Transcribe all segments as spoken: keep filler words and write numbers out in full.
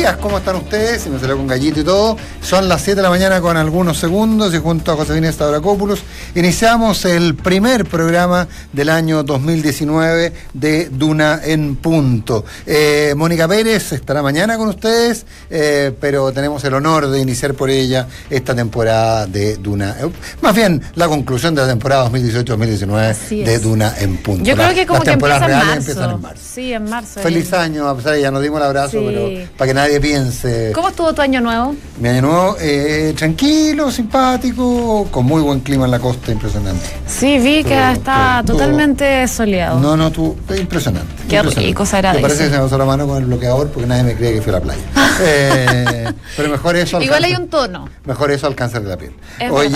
días, ¿cómo están ustedes? Si me salió con gallito y todo. Son las siete de la mañana con algunos segundos y junto a Josefina Stavrakopoulos iniciamos el primer programa del año dos mil diecinueve de Duna en Punto. Eh, Mónica Pérez estará mañana con ustedes, eh, pero tenemos el honor de iniciar por ella esta temporada de Duna. Eh, más bien, la conclusión de la temporada dos mil dieciocho dos mil diecinueve de Duna en Punto. Yo creo que como que empieza en marzo. empiezan en marzo. Sí, en marzo. Feliz año, a pesar de que ya nos dimos el abrazo, sí. Pero para que nadie piense. ¿Cómo estuvo tu año nuevo? Mi año nuevo, eh, tranquilo, simpático, con muy buen clima en la costa, impresionante. Sí, vi que todo, está todo, totalmente todo. soleado. No, no, tú, impresionante. Qué impresionante. rico, se agradece. Me parece que se me pasó la mano con el bloqueador porque nadie me cree que fui a la playa. eh, pero mejor eso. Igual cáncer, hay un tono. Mejor eso al cáncer de la piel. Es Oye,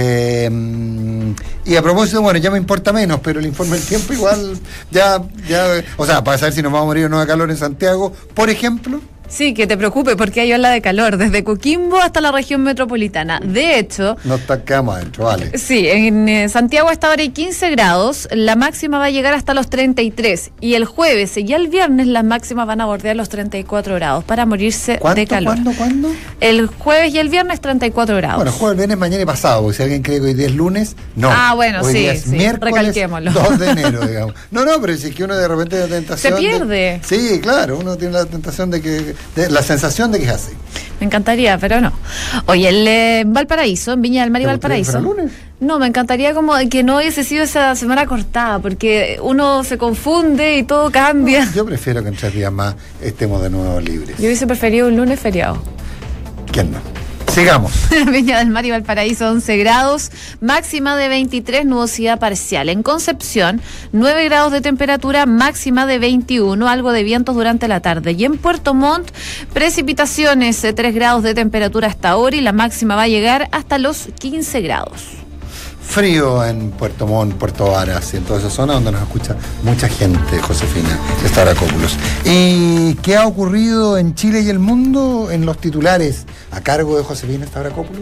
eh, y a propósito, bueno, ya me importa menos, pero el informe del tiempo igual, ya, ya, o sea, para saber si nos vamos a morir o no de calor en Santiago, por ejemplo. Sí, que te preocupe porque hay ola de calor desde Coquimbo hasta la región metropolitana. De hecho... No está quedamos adentro, vale. Sí, en eh, Santiago hasta ahora hay quince grados, la máxima va a llegar hasta los treinta y tres. Y el jueves y el viernes las máximas van a bordear los treinta y cuatro grados para morirse de calor. ¿Cuándo, cuándo? El jueves y el viernes treinta y cuatro grados. Bueno, jueves, viernes, mañana y pasado, porque si alguien cree que hoy día es lunes, no. Ah, bueno, hoy sí, día es sí, miércoles recalquémoslo. dos de enero, digamos. No, no, pero si es que uno de repente tiene la tentación... Se pierde. De, sí, claro, uno tiene la tentación de que... De, la sensación de que es así. Me encantaría, pero no. Oye, el eh, Valparaíso, en Viña del Mar y Valparaíso. ¿El lunes? No, me encantaría como que no hubiese sido esa semana cortada, porque uno se confunde y todo cambia. No, yo prefiero que en tres días más estemos de nuevo libres. Yo hubiese preferido un lunes feriado. ¿Quién no? Sigamos. Viña del Mar y Valparaíso, once grados, máxima de veintitrés, nubosidad parcial. En Concepción, nueve grados de temperatura, máxima de veintiuno, algo de vientos durante la tarde. Y en Puerto Montt, precipitaciones, tres grados de temperatura hasta ahora y la máxima va a llegar hasta los quince grados. Frío en Puerto Montt, Puerto Varas y en toda esa zona donde nos escucha mucha gente, Josefina Stavrakopoulos. ¿Y qué ha ocurrido en Chile y el mundo en los titulares a cargo de Josefina Stavrakopoulos?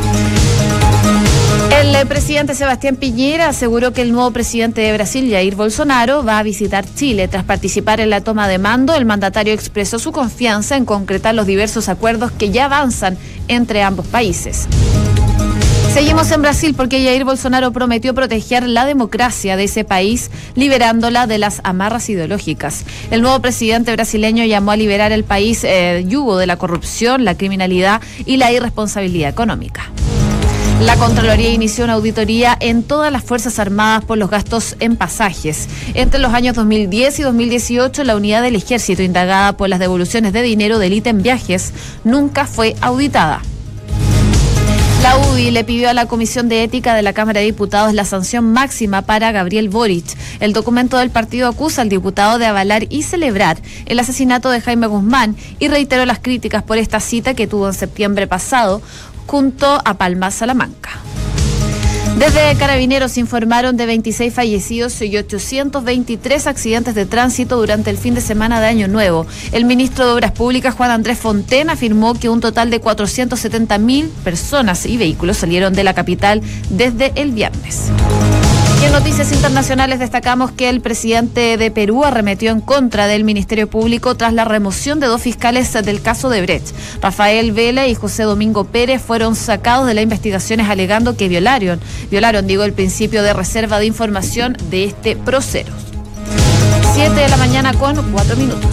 El presidente Sebastián Piñera aseguró que el nuevo presidente de Brasil, Jair Bolsonaro, va a visitar Chile. Tras participar en la toma de mando, el mandatario expresó su confianza en concretar los diversos acuerdos que ya avanzan entre ambos países. Seguimos en Brasil porque Jair Bolsonaro prometió proteger la democracia de ese país, liberándola de las amarras ideológicas. El nuevo presidente brasileño llamó a liberar el país eh, yugo de la corrupción, la criminalidad y la irresponsabilidad económica. La Contraloría inició una auditoría en todas las Fuerzas Armadas por los gastos en pasajes. Entre los años dos mil diez y dos mil dieciocho, la unidad del Ejército indagada por las devoluciones de dinero del ítem viajes nunca fue auditada. La U D I le pidió a la Comisión de Ética de la Cámara de Diputados la sanción máxima para Gabriel Boric. El documento del partido acusa al diputado de avalar y celebrar el asesinato de Jaime Guzmán y reiteró las críticas por esta cita que tuvo en septiembre pasado junto a Palma Salamanca. Desde Carabineros informaron de veintiséis fallecidos y ochocientos veintitrés accidentes de tránsito durante el fin de semana de Año Nuevo. El ministro de Obras Públicas, Juan Andrés Fonten, afirmó que un total de cuatrocientas setenta mil personas y vehículos salieron de la capital desde el viernes. Y en noticias internacionales destacamos que el presidente de Perú arremetió en contra del Ministerio Público tras la remoción de dos fiscales del caso de Brecht. Rafael Vela y José Domingo Pérez fueron sacados de las investigaciones alegando que violaron, violaron, digo, el principio de reserva de información de este proceso. Siete de la mañana con cuatro minutos.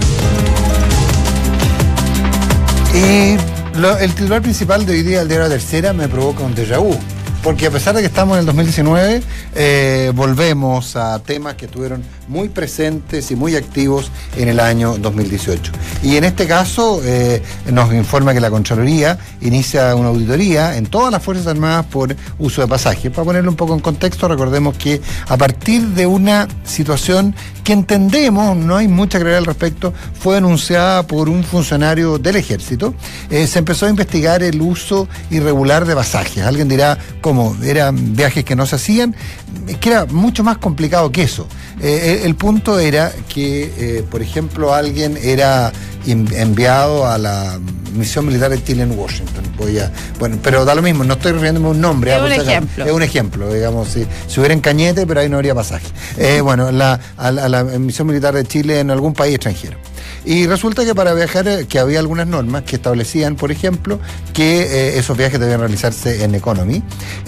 Y lo, el titular principal de hoy día, el diario La Tercera, me provoca un déjà vu. Porque a pesar de que estamos en el dos mil diecinueve, eh, volvemos a temas que estuvieron muy presentes y muy activos en el año dos mil dieciocho. Y en este caso eh, nos informa que la Contraloría inicia una auditoría en todas las Fuerzas Armadas por uso de pasajes. Para ponerlo un poco en contexto, recordemos que a partir de una situación que entendemos, no hay mucha claridad al respecto, fue denunciada por un funcionario del Ejército, eh, se empezó a investigar el uso irregular de pasajes. Alguien dirá, ¿cómo? Eran viajes que no se hacían, que era mucho más complicado que eso. Eh, el, el punto era que, eh, por ejemplo, alguien era enviado a la misión militar de Chile en Washington. Voy a, bueno, pero da lo mismo, no estoy refiriéndome a un nombre. Es ah, un pues, ejemplo. Es un ejemplo, digamos, si, si hubiera en Cañete, pero ahí no habría pasaje. Eh, bueno, la, a, la, a la misión militar de Chile en algún país extranjero. Y resulta que para viajar, eh, que había algunas normas que establecían, por ejemplo, que eh, esos viajes debían realizarse en economy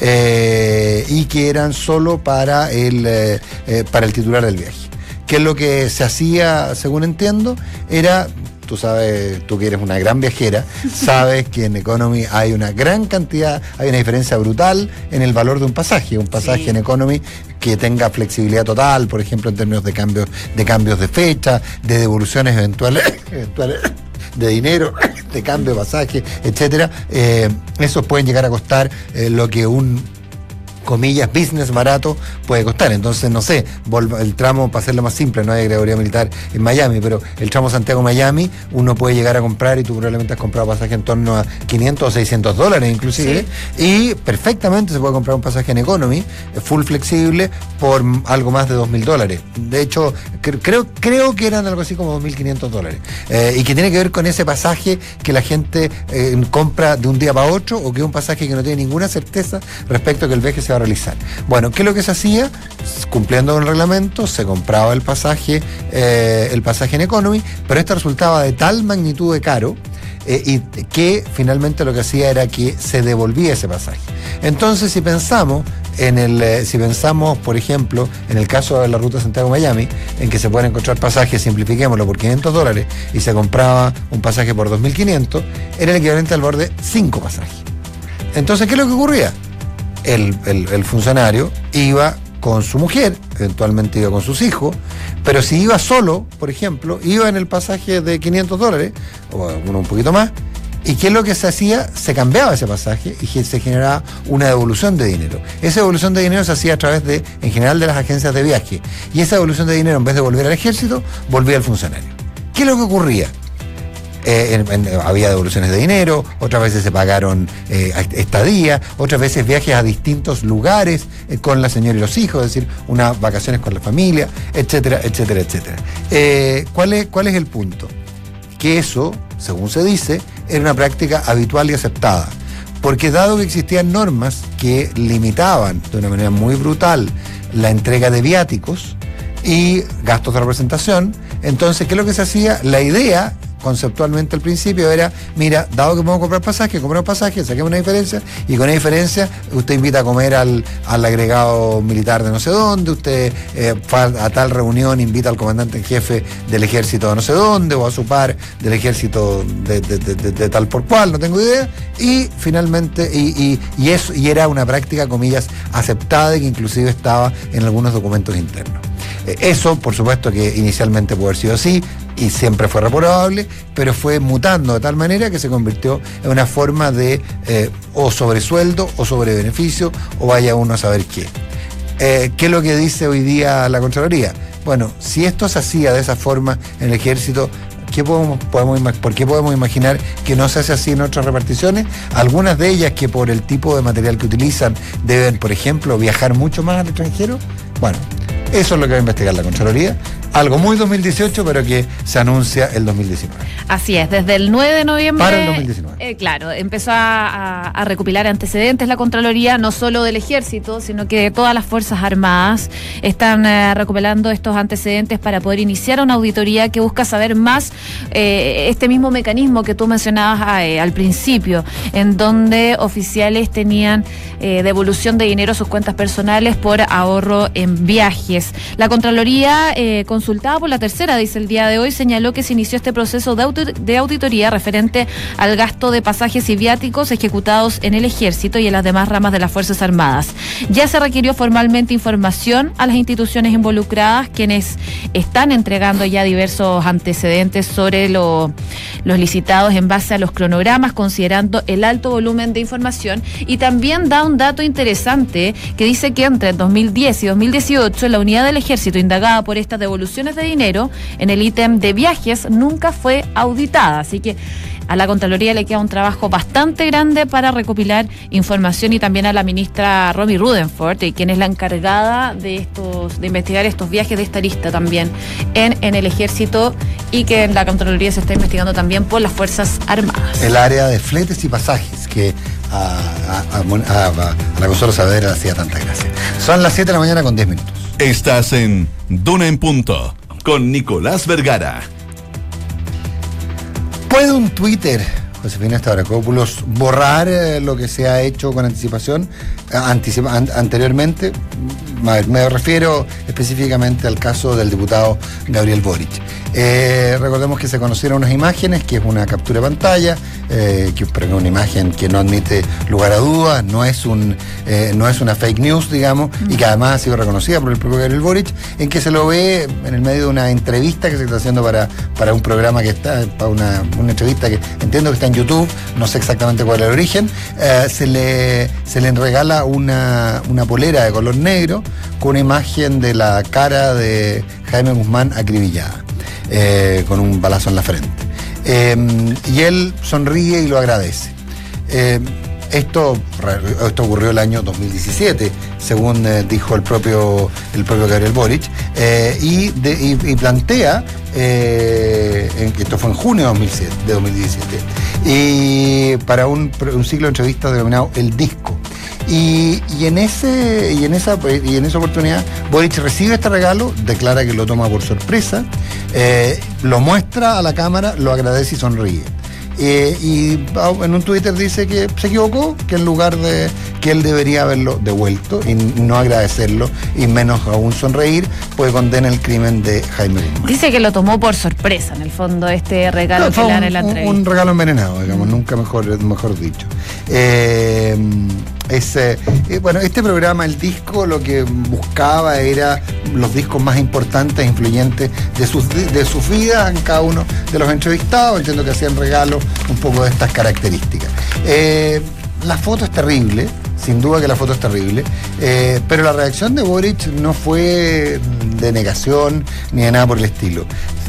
eh, y que eran solo para el, eh, eh, para el titular del viaje. Que es lo que se hacía, según entiendo, era... Tú sabes, tú que eres una gran viajera, sabes que en Economy hay una gran cantidad, hay una diferencia brutal en el valor de un pasaje. Un pasaje sí. en Economy que tenga flexibilidad total, por ejemplo, en términos de cambios de cambios de fecha, de devoluciones eventuales, eventuales de dinero, de cambio de pasaje, etcétera. Eh, esos pueden llegar a costar eh, lo que un, comillas, business barato puede costar. Entonces, no sé, el tramo, para hacerlo más simple, no hay agregaduría militar en Miami, pero el tramo Santiago-Miami, uno puede llegar a comprar, y tú probablemente has comprado pasaje en torno a quinientos o seiscientos dólares inclusive, sí. y perfectamente se puede comprar un pasaje en economy, full flexible, por algo más de dos mil dólares. De hecho, creo, creo que eran algo así como dos mil quinientos dólares. Eh, y que tiene que ver con ese pasaje que la gente eh, compra de un día para otro, o que es un pasaje que no tiene ninguna certeza respecto a que el viaje se va a realizar. Bueno, ¿qué es lo que se hacía? Cumpliendo con el reglamento, se compraba el pasaje, eh, el pasaje en economy, pero este resultaba de tal magnitud de caro eh, y que finalmente lo que hacía era que se devolvía ese pasaje. Entonces, si pensamos en el, eh, si pensamos, por ejemplo, en el caso de la ruta Santiago-Miami, en que se pueden encontrar pasajes, simplifiquémoslo, por quinientos dólares, y se compraba un pasaje por dos mil quinientos, era el equivalente al valor de cinco pasajes. Entonces, ¿qué es lo que ocurría? El, el, el funcionario iba con su mujer, eventualmente iba con sus hijos, pero si iba solo, por ejemplo, iba en el pasaje de quinientos dólares, o uno un poquito más, ¿y qué es lo que se hacía? Se cambiaba ese pasaje y se generaba una devolución de dinero. Esa devolución de dinero se hacía a través de, en general, de las agencias de viaje, y esa devolución de dinero, en vez de volver al ejército, volvía al funcionario. ¿Qué es lo que ocurría? Eh, en, en, había devoluciones de dinero, otras veces se pagaron eh, estadía, otras veces viajes a distintos lugares eh, con la señora y los hijos, es decir, unas vacaciones con la familia, etcétera, etcétera, etcétera. Eh, ¿cuál es, cuál es el punto? Que eso, según se dice, era una práctica habitual y aceptada, porque dado que existían normas que limitaban de una manera muy brutal la entrega de viáticos y gastos de representación, entonces, ¿qué es lo que se hacía? La idea, conceptualmente al principio, era, mira, dado que podemos comprar pasaje, compramos pasaje, saquemos una diferencia, y con esa diferencia usted invita a comer al, al agregado militar de no sé dónde, usted eh, a tal reunión invita al comandante en jefe del ejército de no sé dónde, o a su par del ejército de, de, de, de, de tal por cual, no tengo idea, y finalmente, y, y, y eso, y era una práctica, comillas, aceptada, y que inclusive estaba en algunos documentos internos. Eh, eso, por supuesto, que inicialmente pudo haber sido así, y siempre fue reprobable, pero fue mutando de tal manera que se convirtió en una forma de eh, o sobresueldo o sobrebeneficio, o vaya uno a saber qué. Eh, ¿Qué es lo que dice hoy día la Contraloría? Bueno, si esto se hacía de esa forma en el ejército, ¿qué podemos, podemos, ¿por qué podemos imaginar que no se hace así en otras reparticiones? Algunas de ellas, que por el tipo de material que utilizan deben, por ejemplo, viajar mucho más al extranjero. Bueno, eso es lo que va a investigar la Contraloría. Algo muy dos mil dieciocho, pero que se anuncia el dos mil diecinueve. Así es, desde el nueve de noviembre... Para el dos mil diecinueve. Eh, claro, empezó a, a, a recopilar antecedentes la Contraloría, no solo del Ejército, sino que de todas las Fuerzas Armadas. Están eh, recopilando estos antecedentes para poder iniciar una auditoría que busca saber más eh, este mismo mecanismo que tú mencionabas eh, al principio, en donde oficiales tenían eh, devolución de dinero a sus cuentas personales por ahorro en viajes. La Contraloría, eh, consultada por La Tercera, dice el día de hoy, señaló que se inició este proceso de, audit- de auditoría referente al gasto de pasajes y viáticos ejecutados en el Ejército y en las demás ramas de las Fuerzas Armadas. Ya se requirió formalmente información a las instituciones involucradas, quienes están entregando ya diversos antecedentes sobre lo, los licitados en base a los cronogramas, considerando el alto volumen de información. Y también da un dato interesante que dice que entre dos mil diez y dos mil dieciocho la unidad del Ejército indagada por estas devoluciones de dinero en el ítem de viajes nunca fue auditada. Así que a la Contraloría le queda un trabajo bastante grande para recopilar información, y también a la ministra Romy Rutherford, quien es la encargada de estos, de investigar estos viajes de esta lista también en, en el Ejército, y que en la Contraloría se está investigando también por las Fuerzas Armadas. El área de fletes y pasajes, que a, a, a, a, a la consola Saavedra le hacía tanta gracia. Son las siete de la mañana con diez minutos. Estás en Duna en Punto, con Nicolás Vergara. ¿Puede un Twitter, Josefina Stavrakopoulos, borrar eh, lo que se ha hecho con anticipación eh, anticipa, an, anteriormente? Me refiero específicamente al caso del diputado Gabriel Boric. Eh, recordemos que se conocieron unas imágenes, que es una captura de pantalla, eh, que es una imagen que no admite lugar a dudas, no es un eh, no es una fake news, digamos, mm. y que además ha sido reconocida por el propio Gabriel Boric, en que se lo ve en el medio de una entrevista que se está haciendo para, para un programa que está, para una, una entrevista que entiendo que está en YouTube, no sé exactamente cuál es el origen, eh, se le se le regala una, una polera de color negro con una imagen de la cara de Jaime Guzmán acribillada, eh, con un balazo en la frente. Eh, y él sonríe y lo agradece. Eh, esto, esto ocurrió el año dos mil diecisiete, según eh, dijo el propio, el propio Gabriel Boric, eh, y, de, y, y plantea, eh, en, esto fue en junio de dos mil diecisiete, y para un, un ciclo de entrevistas denominado El Disco. Y, y, en ese, y, en esa, y en esa oportunidad Boric recibe este regalo, declara que lo toma por sorpresa, eh, lo muestra a la cámara, lo agradece y sonríe. Eh, y en un Twitter dice que se equivocó, que en lugar de que él debería haberlo devuelto y no agradecerlo y menos aún sonreír, pues condena el crimen de Jaime Guzmán. Dice que lo tomó por sorpresa, en el fondo, este regalo no, que le dan en la entrevista. Un regalo envenenado, digamos, mm. nunca mejor, mejor dicho. Eh, Es, eh, bueno, este programa, El Disco, lo que buscaba era los discos más importantes e influyentes de sus, de sus vidas en cada uno de los entrevistados. Entiendo que hacían regalos un poco de estas características. Eh, la foto es terrible, sin duda que la foto es terrible, eh, pero la reacción de Boric no fue de negación ni de nada por el estilo.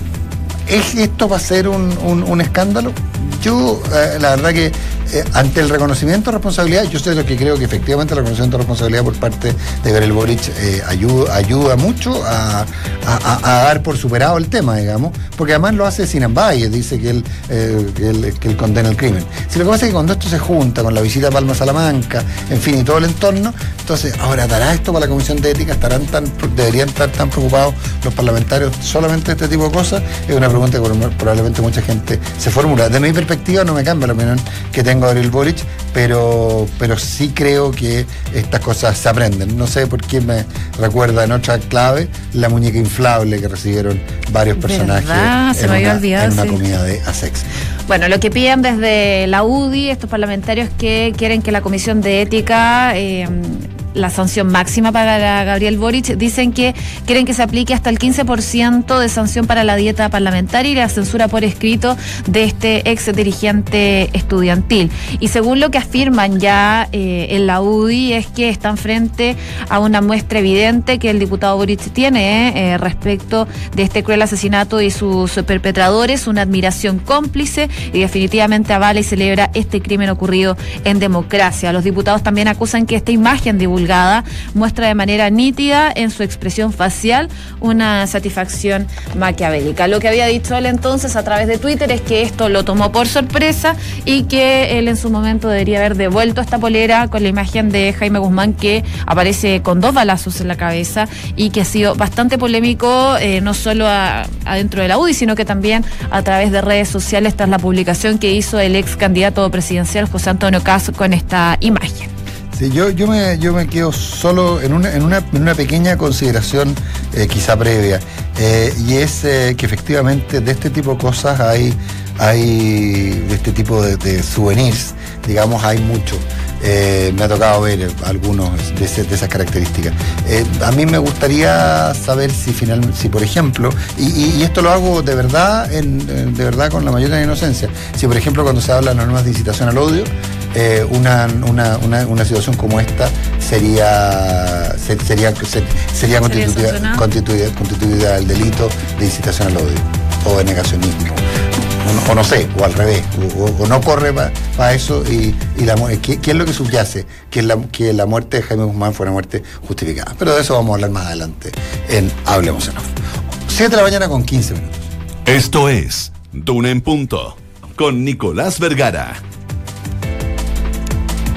¿Es esto va a ser un, un, un escándalo? Yo, eh, la verdad que eh, ante el reconocimiento de responsabilidad, yo soy lo que creo que efectivamente el reconocimiento de responsabilidad por parte de Gabriel Boric eh, ayuda, ayuda mucho a, a, a dar por superado el tema, digamos, porque además lo hace sin ambages, dice que él, eh, que él, que él condena el crimen. Si lo que pasa es que cuando esto se junta con la visita a Palma Salamanca, en fin, y todo el entorno, entonces, ahora, ¿dará esto para la Comisión de Ética? ¿Estarán tan, deberían estar tan preocupados los parlamentarios solamente de este tipo de cosas? Es una pregunta que probablemente mucha gente se formula. De mi perspectiva no me cambia la opinión que tengo de Gabriel Boric, pero, pero sí creo que estas cosas se aprenden. No sé por qué me recuerda en otra clave la muñeca inflable que recibieron varios personajes Se en, me había una, olvidado, en una sí. comida de Asex. Bueno, lo que piden desde la U D I, estos parlamentarios que quieren que la Comisión de Ética, eh, la sanción máxima para Gabriel Boric, dicen que quieren que se aplique hasta el quince por ciento de sanción para la dieta parlamentaria y la censura por escrito de este ex dirigente estudiantil. Y según lo que afirman ya eh, en la U D I, es que están frente a una muestra evidente que el diputado Boric tiene eh, respecto de este cruel asesinato y sus perpetradores, una admiración cómplice, y definitivamente avala y celebra este crimen ocurrido en democracia. Los diputados también acusan que esta imagen divulgada muestra de manera nítida en su expresión facial una satisfacción maquiavélica. Lo que había dicho él entonces a través de Twitter es que esto lo tomó por sorpresa y que él en su momento debería haber devuelto esta polera con la imagen de Jaime Guzmán, que aparece con dos balazos en la cabeza y que ha sido bastante polémico, eh, no solo a, adentro de la U D I, sino que también a través de redes sociales tras la publicación que hizo el ex candidato presidencial José Antonio Caz con esta imagen. Sí, yo, yo, me, yo me quedo solo en una, en una, en una pequeña consideración eh, quizá previa, eh, y es eh, que efectivamente de este tipo de cosas hay, hay de este tipo de, de souvenirs, digamos, hay mucho. Eh, me ha tocado ver algunos de, ese, de esas características. Eh, a mí me gustaría saber si finalmente, si por ejemplo, y, y, y esto lo hago de verdad, en, de verdad con la mayor de la inocencia, si por ejemplo cuando se habla de las normas de incitación al odio, eh, una, una, una, una situación como esta sería ser, sería ser, sería constituida, constituida, constituida el delito de incitación al odio o de negacionismo. O no sé, o al revés, o, o, o no corre para pa eso, y, y la, ¿qué, ¿qué es lo que subyace? Que la, que la muerte de Jaime Guzmán fue una muerte justificada. Pero de eso vamos a hablar más adelante en Hablemos en Off. siete de la mañana con quince minutos. Esto es Duna en Punto, con Nicolás Vergara.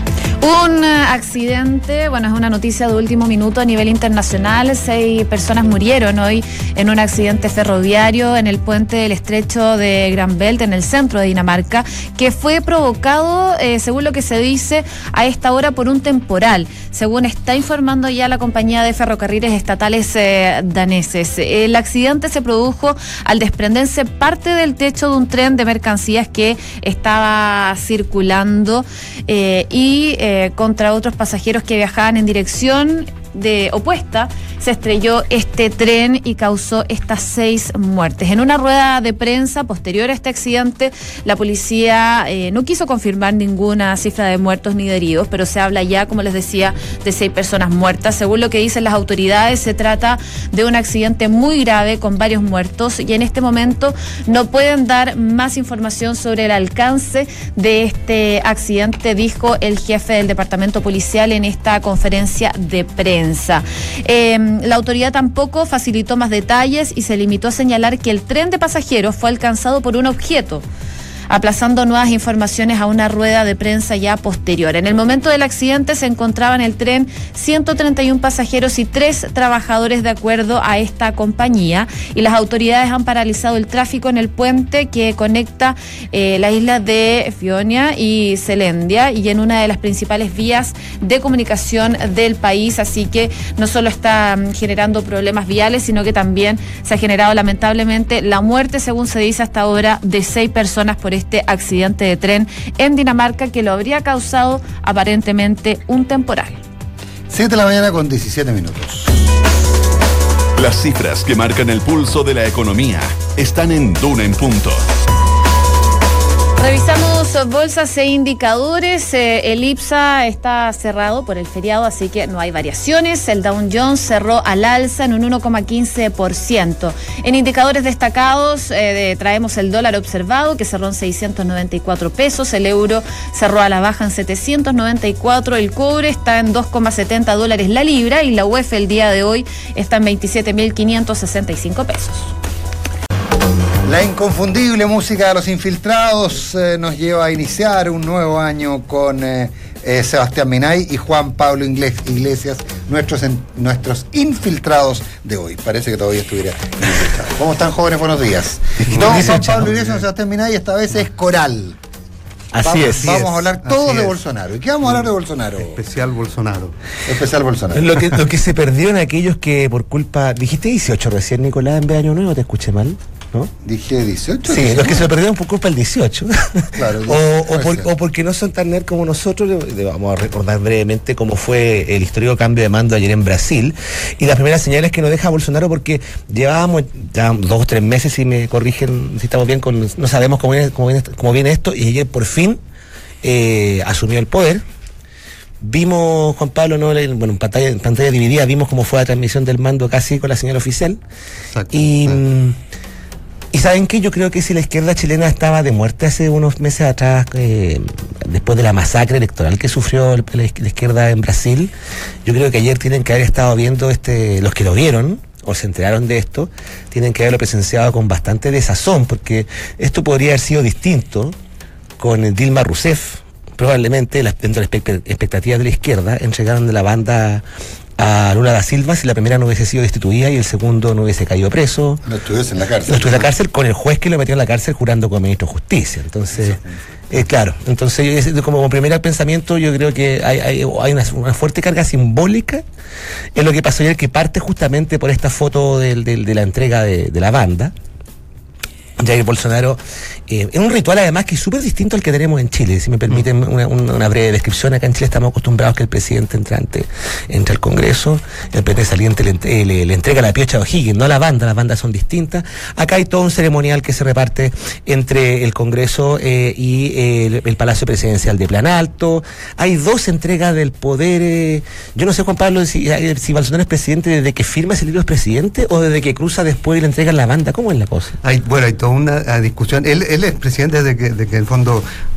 Un accidente, bueno, es una noticia de último minuto a nivel internacional. Seis personas murieron hoy en un accidente ferroviario en el puente del estrecho de Gran Belt, en el centro de Dinamarca, que fue provocado, eh, según lo que se dice, a esta hora por un temporal, según está informando ya la compañía de ferrocarriles estatales eh, daneses. El accidente se produjo al desprenderse parte del techo de un tren de mercancías que estaba circulando eh, y eh, contra otros pasajeros que viajaban en dirección de opuesta. Se estrelló este tren y causó estas seis muertes. En una rueda de prensa posterior a este accidente, la policía eh, no quiso confirmar ninguna cifra de muertos ni de heridos, pero se habla ya, como les decía, de seis personas muertas. Según lo que dicen las autoridades, se trata de un accidente muy grave con varios muertos y en este momento no pueden dar más información sobre el alcance de este accidente, dijo el jefe del departamento policial en esta conferencia de prensa. Eh, la autoridad tampoco facilitó más detalles y se limitó a señalar que el tren de pasajeros fue alcanzado por un objeto, aplazando nuevas informaciones a una rueda de prensa ya posterior. En el momento del accidente se encontraban en el tren ciento treinta y uno pasajeros y tres trabajadores de acuerdo a esta compañía, y las autoridades han paralizado el tráfico en el puente que conecta eh, las islas de Fionia y Selandia y en una de las principales vías de comunicación del país, así que no solo está generando problemas viales, sino que también se ha generado lamentablemente la muerte, según se dice hasta ahora, de seis personas por este accidente de tren en Dinamarca que lo habría causado aparentemente un temporal. siete de la mañana con diecisiete minutos. Las cifras que marcan el pulso de la economía están en Duna en Punto. Revisamos bolsas e indicadores. Eh, el IPSA está cerrado por el feriado, así que no hay variaciones. El Dow Jones cerró al alza en un uno coma quince por ciento. En indicadores destacados eh, de, traemos el dólar observado, que cerró en seiscientos noventa y cuatro pesos. El euro cerró a la baja en setecientos noventa y cuatro. El cobre está en dos coma setenta dólares la libra y la U E F el día de hoy está en veintisiete mil quinientos sesenta y cinco pesos. La inconfundible música de Los Infiltrados eh, nos lleva a iniciar un nuevo año con eh, eh, Sebastián Minay y Juan Pablo Iglesias, nuestros, en, nuestros infiltrados de hoy. Parece que todavía estuviera infiltrado. ¿Cómo están, jóvenes? Buenos días. No, Juan Pablo Iglesias, Sebastián Minay, esta vez es coral. Así vamos, es. Vamos es, a hablar todos de Bolsonaro. ¿Y qué vamos a hablar de Bolsonaro? Especial Bolsonaro. Especial Bolsonaro. Lo que, lo que se perdió en aquellos que por culpa... ¿Dijiste dieciocho recién, Nicolás, en vez de Año Nuevo? ¿Te escuché mal? ¿No? Dije dieciocho. Sí, los que se lo perdieron por culpa del dieciocho. Claro, o, o, por, o porque no son tan nerd como nosotros. Le, le vamos a recordar brevemente cómo fue el histórico cambio de mando ayer en Brasil. Y las primeras señales que nos deja Bolsonaro, porque llevábamos ya dos o tres meses, si me corrigen, si estamos bien, con, no sabemos cómo viene, cómo viene, cómo viene esto, y ayer por fin eh, asumió el poder. Vimos, Juan Pablo, ¿no? bueno, en pantalla, en pantalla dividida, vimos cómo fue la transmisión del mando casi con la señal oficial. Exacto. Y... Mm, Y ¿saben qué? Yo creo que si la izquierda chilena estaba de muerte hace unos meses atrás, eh, después de la masacre electoral que sufrió la, la izquierda en Brasil, yo creo que ayer tienen que haber estado viendo, este, los que lo vieron o se enteraron de esto, tienen que haberlo presenciado con bastante desazón, porque esto podría haber sido distinto con Dilma Rousseff. Probablemente, las, dentro de las expectativas de la izquierda, entregaron de la banda a Lula da Silva si la primera no hubiese sido destituida y el segundo no hubiese caído preso. No estuviese en la cárcel. No estuviese en la cárcel con el juez que lo metió en la cárcel jurando como ministro de Justicia. Entonces, eh, claro, entonces como, como primer pensamiento yo creo que hay, hay, hay una, una fuerte carga simbólica en lo que pasó ayer, que parte justamente por esta foto del, del, de la entrega de, de la banda. Jair Bolsonaro, eh, en un ritual además que es súper distinto al que tenemos en Chile. Si me permiten una, una breve descripción, acá en Chile estamos acostumbrados que el presidente entrante entra al Congreso, el presidente saliente le, le, le entrega la piocha a O'Higgins, no a la banda, las bandas son distintas. Acá hay todo un ceremonial que se reparte entre el Congreso eh, y eh, el, el Palacio Presidencial de Plan Alto. Hay dos entregas del poder. Eh, yo no sé, Juan Pablo, si, si Bolsonaro es presidente desde que firma ese libro es presidente o desde que cruza después y le entregan la banda. ¿Cómo es la cosa? Hay, bueno, hay toda una discusión. Él, él es presidente desde que, de que en el fondo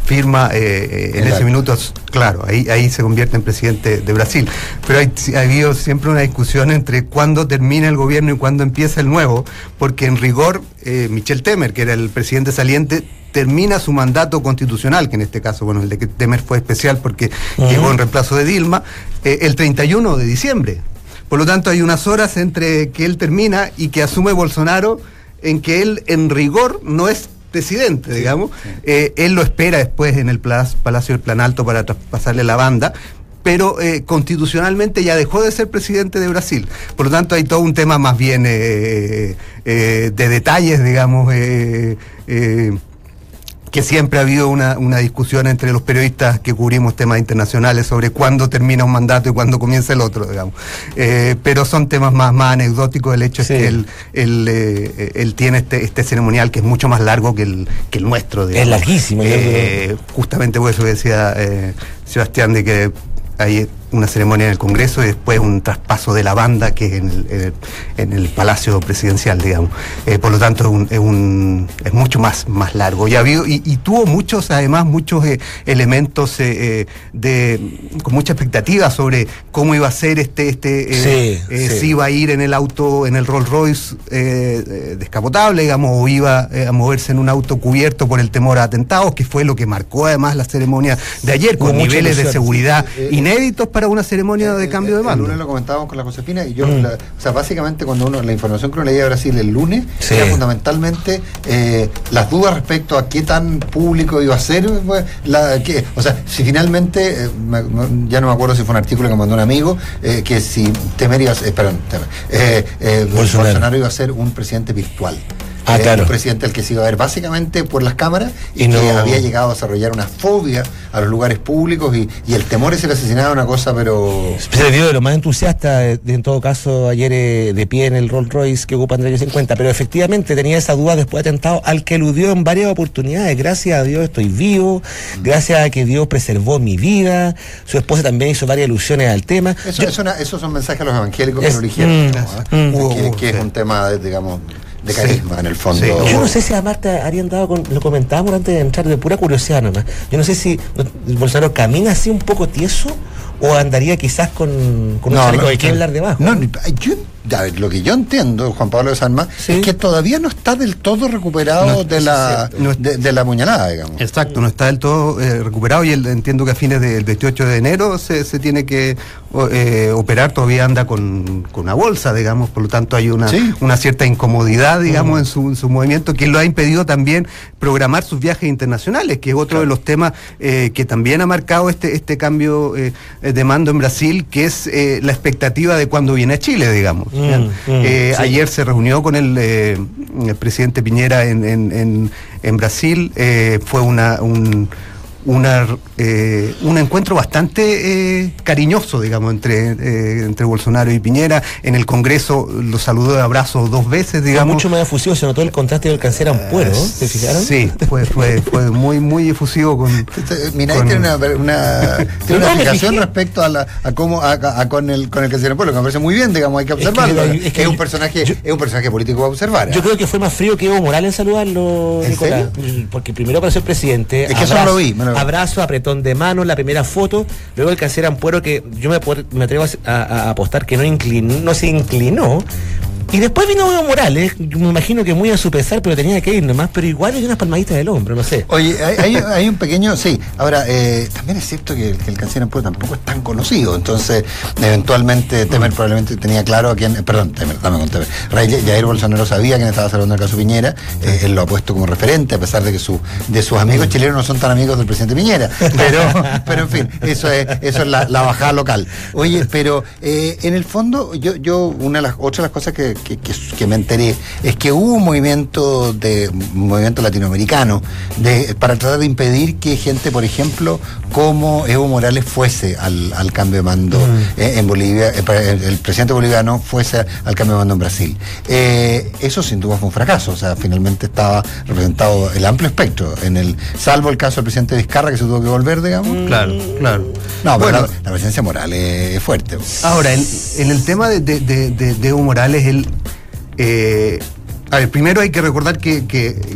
firma eh, en ese minuto, claro, ahí, ahí se convierte en presidente de Brasil. Pero hay, ha habido siempre una discusión entre cuándo termina el gobierno y cuándo empieza el nuevo, porque en rigor eh, Michel Temer, que era el presidente saliente, termina su mandato constitucional, que en este caso, bueno, el de Temer fue especial porque uh-huh. llegó en reemplazo de Dilma, eh, el treinta y uno de diciembre. Por lo tanto, hay unas horas entre que él termina y que asume Bolsonaro, en que él, en rigor, no es presidente, sí, digamos. Sí. Eh, él lo espera después en el Palacio del Planalto para traspasarle la banda, pero eh, constitucionalmente ya dejó de ser presidente de Brasil. Por lo tanto, hay todo un tema más bien eh, eh, de detalles, digamos, eh, eh, que siempre ha habido una, una discusión entre los periodistas que cubrimos temas internacionales sobre cuándo termina un mandato y cuándo comienza el otro, digamos. Eh, pero son temas más, más anecdóticos. El hecho sí. es que él, él, eh, él tiene este, este ceremonial que es mucho más largo que el, que el nuestro, digamos. Es larguísimo. Eh, justamente por eso decía eh, Sebastián, de que hay una ceremonia en el Congreso y después un traspaso de la banda que es en el, en el, en el Palacio Presidencial, digamos. Eh, por lo tanto, es, un, es, un, es mucho más, más largo. Y, ha habido, y, y tuvo muchos, además, muchos eh, elementos eh, de con mucha expectativa sobre cómo iba a ser este, este eh, sí, eh, sí. si iba a ir en el auto, en el Rolls Royce eh, descapotable, digamos, o iba eh, a moverse en un auto cubierto por el temor a atentados, que fue lo que marcó además la ceremonia de ayer, con niveles de seguridad sí. inéditos para una ceremonia de cambio de mando. El lunes lo comentábamos con la Josefina y yo, mm. la, o sea, básicamente cuando uno, la información que uno leía de Brasil el lunes, sí. era fundamentalmente eh, las dudas respecto a qué tan público iba a ser, la, que, o sea, si finalmente, eh, me, ya no me acuerdo si fue un artículo que mandó un amigo, eh, que si Temer iba a ser, eh, perdón, Temer, eh, eh, Bolsonaro. Bolsonaro iba a ser un presidente virtual. Ah, claro. Un presidente al que se iba a ver básicamente por las cámaras y, y no... que había llegado a desarrollar una fobia a los lugares públicos y, y el temor de ser asesinado una cosa, pero... Se vio de lo más entusiasta, de, de, en todo caso, ayer eh, de pie en el Rolls Royce que ocupa Andrés cincuenta, pero efectivamente tenía esa duda después de atentado al que eludió en varias oportunidades. Gracias a Dios estoy vivo, mm. gracias a que Dios preservó mi vida, su esposa también hizo varias alusiones al tema. Eso, Yo... es una, esos son mensajes a los evangélicos es, que lo eligieron, mm, ¿no? mm, que, uh, que es sí. un tema, de, digamos... de carisma, sí. en el fondo. Sí. Yo no sé si a Marta habrían dado, con, lo comentábamos antes de entrar, de pura curiosidad nomás. Yo no sé si Bolsonaro camina así un poco tieso o andaría quizás con, con no, un chaleco no, de Kevlar debajo. No, yo, a ver, lo que yo entiendo, Juan Pablo de Salma, ¿sí? es que todavía no está del todo recuperado no, de, la, no, de, de la puñalada, digamos. Exacto, no está del todo eh, recuperado y el, entiendo que a fines del veintiocho de enero se, se tiene que eh, operar, todavía anda con, con una bolsa, digamos, por lo tanto hay una, ¿sí? una cierta incomodidad, digamos, mm. en, su, en su movimiento, que lo ha impedido también programar sus viajes internacionales, que es otro claro. de los temas eh, que también ha marcado este, este cambio eh, de mando en Brasil, que es eh, la expectativa de cuando viene a Chile, digamos. Mm, mm, eh, sí. Ayer se reunió con el, eh, el presidente Piñera en, en, en, en Brasil, eh, fue una... Un, Una, eh, un encuentro bastante eh, cariñoso, digamos, entre eh, entre Bolsonaro y Piñera. En el Congreso lo saludó de abrazo dos veces, digamos. Fue mucho más efusivo, se notó el contraste del canciller Ampuero, ¿no? ¿Se fijaron? Sí, fue, fue, fue muy muy efusivo con... Mira, con... tiene una, una, tiene una explicación respecto a la a cómo a, a, con el con el canciller Ampuero, que me parece muy bien, digamos, hay que observarlo. Es, que, es, que es un personaje yo, es un personaje político a observar. Yo ¿eh? creo que fue más frío que Evo Morales en saludarlo, Nicolás. ¿Serio? Porque primero apareció el presidente, es que abrazo, eso no lo vi, lo... abrazo, apretón de mano, la primera foto, luego el canciller Ampuero, que yo me, me atrevo a, a apostar que no inclinó, no se inclinó, y después vino Evo Morales, yo me imagino que muy a su pesar, pero tenía que ir nomás, pero igual hay unas palmaditas del hombro, no sé. Oye, hay, hay, hay un pequeño, sí, ahora, eh, también es cierto que, que el canciller Ampuero tampoco es tan conocido, entonces, eventualmente Temer probablemente tenía claro a quién, perdón, Temer, dame con Temer, Jair Bolsonaro sabía quién estaba saludando el caso Piñera, eh, él lo ha puesto como referente, a pesar de que su, de sus amigos chilenos no son tan amigos del presidente Piñera, pero, pero en fin, eso es, eso es la, la bajada local. Oye, pero eh, en el fondo, yo, yo, una de las, otra de las cosas que, que, que, que me enteré es que hubo un movimiento de un movimiento latinoamericano de, para tratar de impedir que gente, por ejemplo, como Evo Morales fuese al, al cambio de mando mm. eh, en Bolivia, eh, el, el presidente boliviano fuese al cambio de mando en Brasil. Eh, eso sin duda fue un fracaso, o sea, finalmente estaba representado el amplio espectro, en el salvo el caso del presidente Vizcarra, que se tuvo que volver, digamos. Mm. Claro, claro. No, pero bueno, la, la presencia Morales es fuerte. Ahora, en, en el tema de, de, de, de, de Evo Morales, él... Eh, a ver, primero hay que recordar que, que,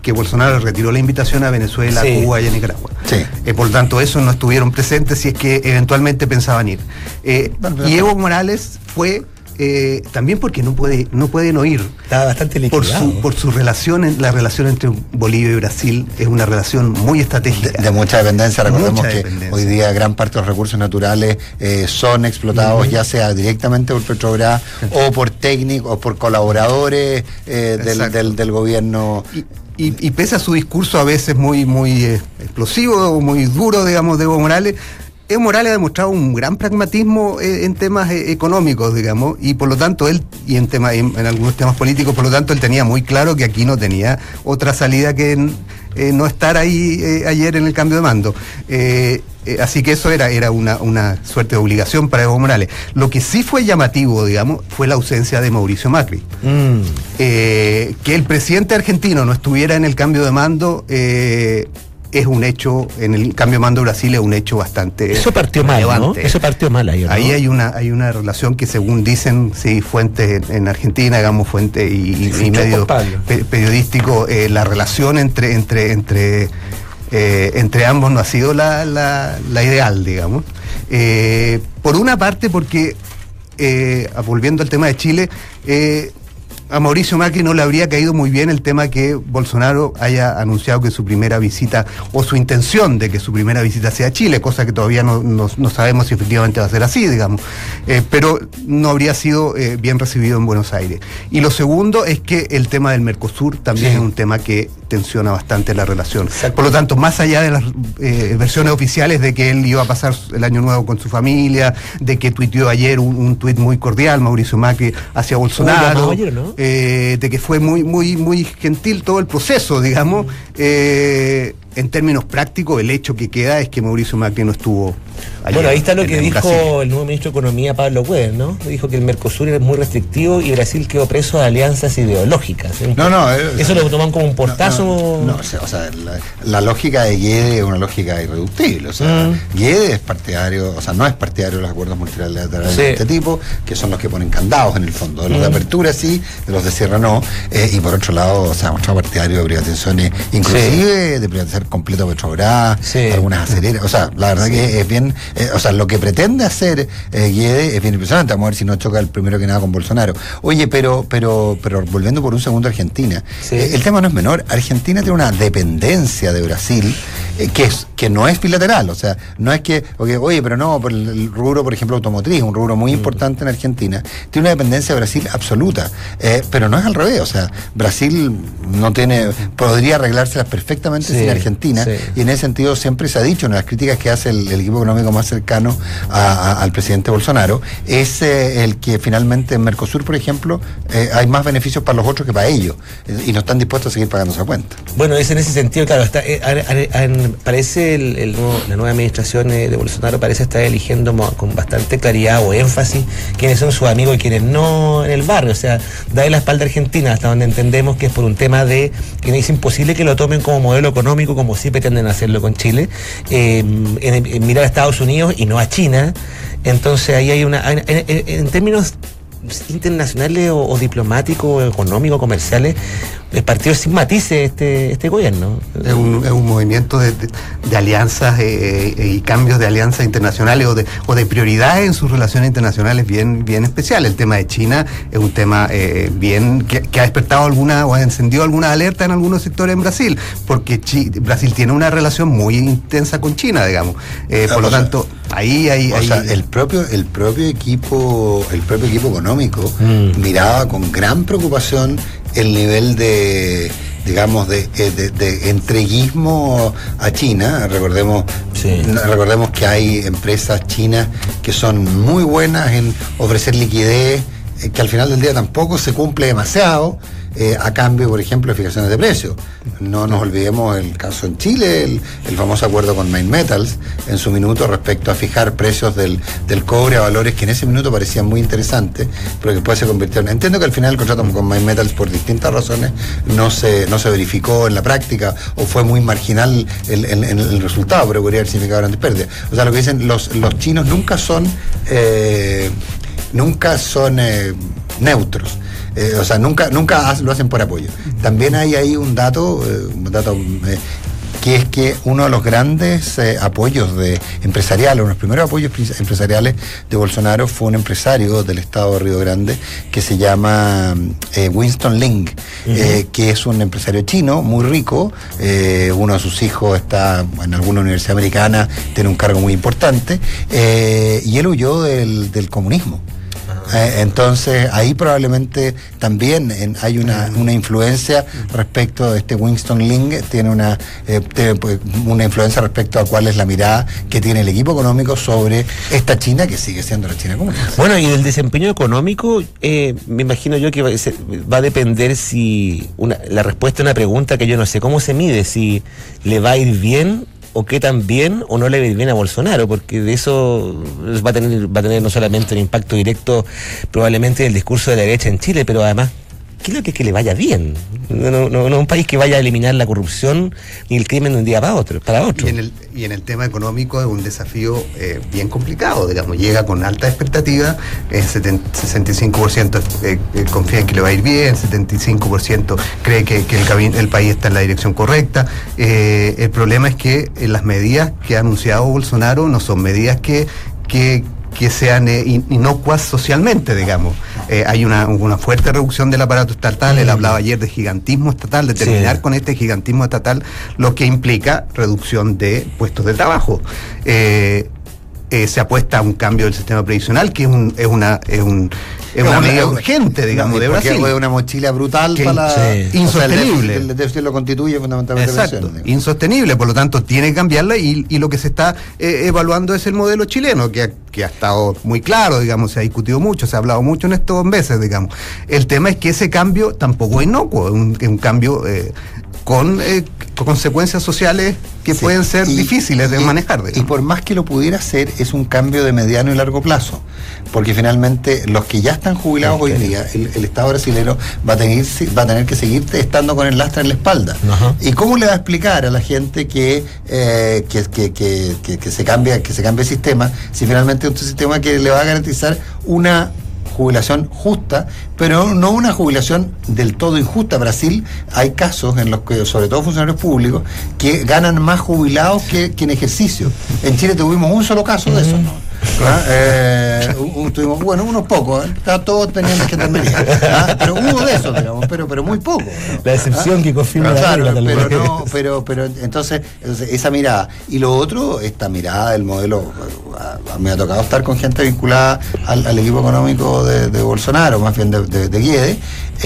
que Bolsonaro retiró la invitación a Venezuela, sí. Cuba y a Nicaragua. Sí. Eh, por lo tanto, esos no estuvieron presentes si es que eventualmente pensaban ir. Eh, y Evo Morales fue... Eh, también porque no puede no pueden oír. Estaba bastante liquidado. Por su, por su relación, la relación entre Bolivia y Brasil es una relación muy estratégica. De, de mucha dependencia. Recordemos Mucha que dependencia. hoy día gran parte de los recursos naturales eh, son explotados, uh-huh. ya sea directamente por Petrobras o por técnicos o por colaboradores eh, del, del, del gobierno. Y, y, y pese a su discurso a veces muy, muy eh, explosivo, muy duro, digamos, de Evo Morales, Evo Morales ha demostrado un gran pragmatismo eh, en temas eh, económicos, digamos, y por lo tanto él, y en, tema, en, en algunos temas políticos, por lo tanto él tenía muy claro que aquí no tenía otra salida que eh, no estar ahí eh, ayer en el cambio de mando. Eh, eh, así que eso era, era una, una suerte de obligación para Evo Morales. Lo que sí fue llamativo, digamos, fue la ausencia de Mauricio Macri. Mm. Eh, que el presidente argentino no estuviera en el cambio de mando... Eh, es un hecho, en el cambio de mando de Brasil es un hecho bastante Eso partió mal, ¿no? Eso partió mal ahí, ¿no? Ahí hay una hay una relación que según dicen, sí, fuentes en Argentina, digamos, fuentes y, y, y medios pe periodísticos, eh, la relación entre entre entre eh, entre ambos no ha sido la, la, la ideal, digamos. Eh, por una parte porque, eh, volviendo al tema de Chile, eh, a Mauricio Macri no le habría caído muy bien el tema que Bolsonaro haya anunciado que su primera visita, o su intención de que su primera visita sea a Chile, cosa que todavía no, no, no sabemos si efectivamente va a ser así, digamos. Eh, pero no habría sido eh, bien recibido en Buenos Aires. Y lo segundo es que el tema del Mercosur también sí. es un tema que tensiona bastante la relación. Exacto. Por lo tanto, más allá de las eh, versiones oficiales de que él iba a pasar el año nuevo con su familia, de que tuiteó ayer un, un tuit muy cordial, Mauricio Macri, hacia Bolsonaro, ayer, ¿no? Eh, de que fue muy muy muy gentil todo el proceso, digamos. Eh, en términos prácticos, el hecho que queda es que Mauricio Macri no estuvo ayer. Bueno, ahí está lo que dijo Brasil. El nuevo ministro de Economía, Pablo Cuevas, ¿no? Dijo que el Mercosur es muy restrictivo y Brasil quedó preso de alianzas ideológicas. No, no. Eh, Eso lo toman como un portazo. No, no, no o sea, o sea la, la lógica de Guedes es una lógica irreductible. O sea, mm. Guedes es partidario, o sea, no es partidario de los acuerdos multilaterales sí. de este tipo, que son los que ponen candados en el fondo. De los mm. de apertura sí, de los de cierre no. Eh, y por otro lado, o sea, mostrado partidario de privatizaciones, inclusive sí. de privatizar completo Petrobras, sí. algunas aceleras. O sea, la verdad sí. que es bien, eh, o sea, lo que pretende hacer eh, Guedes es bien impresionante. Vamos a ver si no choca el primero que nada con Bolsonaro. Oye, pero, pero, pero volviendo por un segundo a Argentina, sí. eh, el tema no es menor. Argentina tiene una dependencia de Brasil eh, que es, que no es bilateral. O sea, no es que, okay, oye, pero no, por el, el rubro, por ejemplo, automotriz, un rubro muy mm. importante en Argentina, tiene una dependencia de Brasil absoluta. Eh, pero no es al revés. O sea, Brasil no tiene, podría arreglárselas perfectamente sí. sin Argentina. Sí. Y en ese sentido siempre se ha dicho en las críticas que hace el, el equipo económico más cercano a, a, al presidente Bolsonaro, es eh, el que finalmente en Mercosur, por ejemplo, eh, hay más beneficios para los otros que para ellos, eh, y no están dispuestos a seguir pagando esa cuenta. Bueno, es en ese sentido, claro, está, eh, a, a, a, parece el, el nuevo, la nueva administración eh, de Bolsonaro parece estar eligiendo con bastante claridad o énfasis quiénes son sus amigos y quiénes no en el barrio, o sea, da la espalda a Argentina, hasta donde entendemos que es por un tema de que es imposible que lo tomen como modelo económico, como sí pretenden hacerlo con Chile, eh, en, en mirar a Estados Unidos y no a China. Entonces ahí hay una, en, en, en términos internacionales o, o diplomáticos, económicos, comerciales, el partido sin matices este, este gobierno. Es un, es un movimiento de, de, de alianzas eh, eh, y cambios de alianzas internacionales o de, o de prioridades en sus relaciones internacionales bien, bien especial. El tema de China es un tema eh, bien que, que ha despertado alguna o ha encendido alguna alerta en algunos sectores en Brasil, porque Chi, Brasil tiene una relación muy intensa con China, digamos. Eh, por lo tanto, ahí hay... O ahí, sea, el propio, el propio equipo, el propio equipo económico mm. miraba con gran preocupación el nivel de, digamos, de, de, de entreguismo a China. Recordemos, sí. recordemos que hay empresas chinas que son muy buenas en ofrecer liquidez, que al final del día tampoco se cumple demasiado. Eh, a cambio, por ejemplo, de fijaciones de precios. No nos olvidemos el caso en Chile, el, el famoso acuerdo con Main Metals, en su minuto respecto a fijar precios del, del cobre a valores que en ese minuto parecían muy interesantes, pero que después se convirtieron. Entiendo que al final el contrato con Main Metals, por distintas razones, no se, no se verificó en la práctica, o fue muy marginal el, el, el, el resultado, pero podría haber significado grandes pérdidas. O sea, lo que dicen los, los chinos nunca son, eh, nunca son eh, neutros. Eh, o sea, nunca, nunca lo hacen por apoyo. También hay ahí un dato, eh, un dato eh, que es que uno de los grandes eh, apoyos de empresariales, uno de los primeros apoyos empresariales de Bolsonaro fue un empresario del estado de Río Grande que se llama eh, Winston Ling, uh-huh. eh, que es un empresario chino muy rico, eh, uno de sus hijos está en alguna universidad americana, tiene un cargo muy importante, eh, y él huyó del, del comunismo. Eh, entonces ahí probablemente también en, hay una, una influencia respecto de este Winston Ling, tiene una, eh, tiene, pues, una influencia respecto a cuál es la mirada que tiene el equipo económico sobre esta China que sigue siendo la China comunista. Bueno, y del desempeño económico, eh, me imagino yo que va, va a depender si una, la respuesta a una pregunta que yo no sé cómo se mide, si le va a ir bien o qué tan bien o no le va bien a Bolsonaro, porque de eso va a tener va a tener no solamente un impacto directo probablemente del discurso de la derecha en Chile, pero además, ¿qué es lo que es que le vaya bien? No, no, no, no es un país que vaya a eliminar la corrupción ni el crimen de un día para otro. Para otro. Y, en el, y en el tema económico es un desafío eh, bien complicado, digamos, llega con alta expectativa, el sesenta y cinco por ciento eh, confía en que le va a ir bien, setenta y cinco por ciento cree que, que el, el país está en la dirección correcta. Eh, el problema es que eh, las medidas que ha anunciado Bolsonaro no son medidas que... que que sean eh, inocuas socialmente, digamos. Eh, hay una, una fuerte reducción del aparato estatal, mm. él hablaba ayer de gigantismo estatal, de terminar sí. con este gigantismo estatal, lo que implica reducción de puestos de trabajo. Eh, eh, se apuesta a un cambio del sistema previsional, que es, un, es una... Es un, Es una medida urgente, digamos, no, de Brasil. Es una mochila brutal que, para sí. insostenible. O sea, el déficit lo constituye fundamentalmente. Exacto, pensión, insostenible, por lo tanto tiene que cambiarla y, y lo que se está eh, evaluando es el modelo chileno, que ha, que ha estado muy claro, digamos, se ha discutido mucho, se ha hablado mucho en estos meses, digamos. El tema es que ese cambio tampoco es inocuo, es un, un cambio eh, con, eh, con consecuencias sociales que sí. pueden ser y, difíciles de y, manejar. Digamos. Y por más que lo pudiera hacer, es un cambio de mediano y largo plazo, porque finalmente los que ya están jubilados okay. hoy día, el, el Estado brasileño va a tener va a tener que seguir estando con el lastre en la espalda. Uh-huh. ¿Y cómo le va a explicar a la gente que, eh, que, que, que, que, que se cambia que se cambie el sistema si finalmente es un sistema que le va a garantizar una jubilación justa, pero no una jubilación del todo injusta? Brasil, hay casos en los que, sobre todo funcionarios públicos, que ganan más jubilados que, que en ejercicio. En Chile tuvimos un solo caso de eso, ¿no? ¿Ah? Eh, un, tuvimos, bueno, unos pocos, ¿eh? Todos tenían gendarmería, ¿ah? Pero hubo de eso, digamos, pero, pero muy poco. La excepción ¿ah? que confirma pero, la claro, regla, pero no, pero, pero entonces, esa mirada. Y lo otro, esta mirada del modelo, me ha tocado estar con gente vinculada al, al equipo económico de, de Bolsonaro, más bien de, de, de Guedes,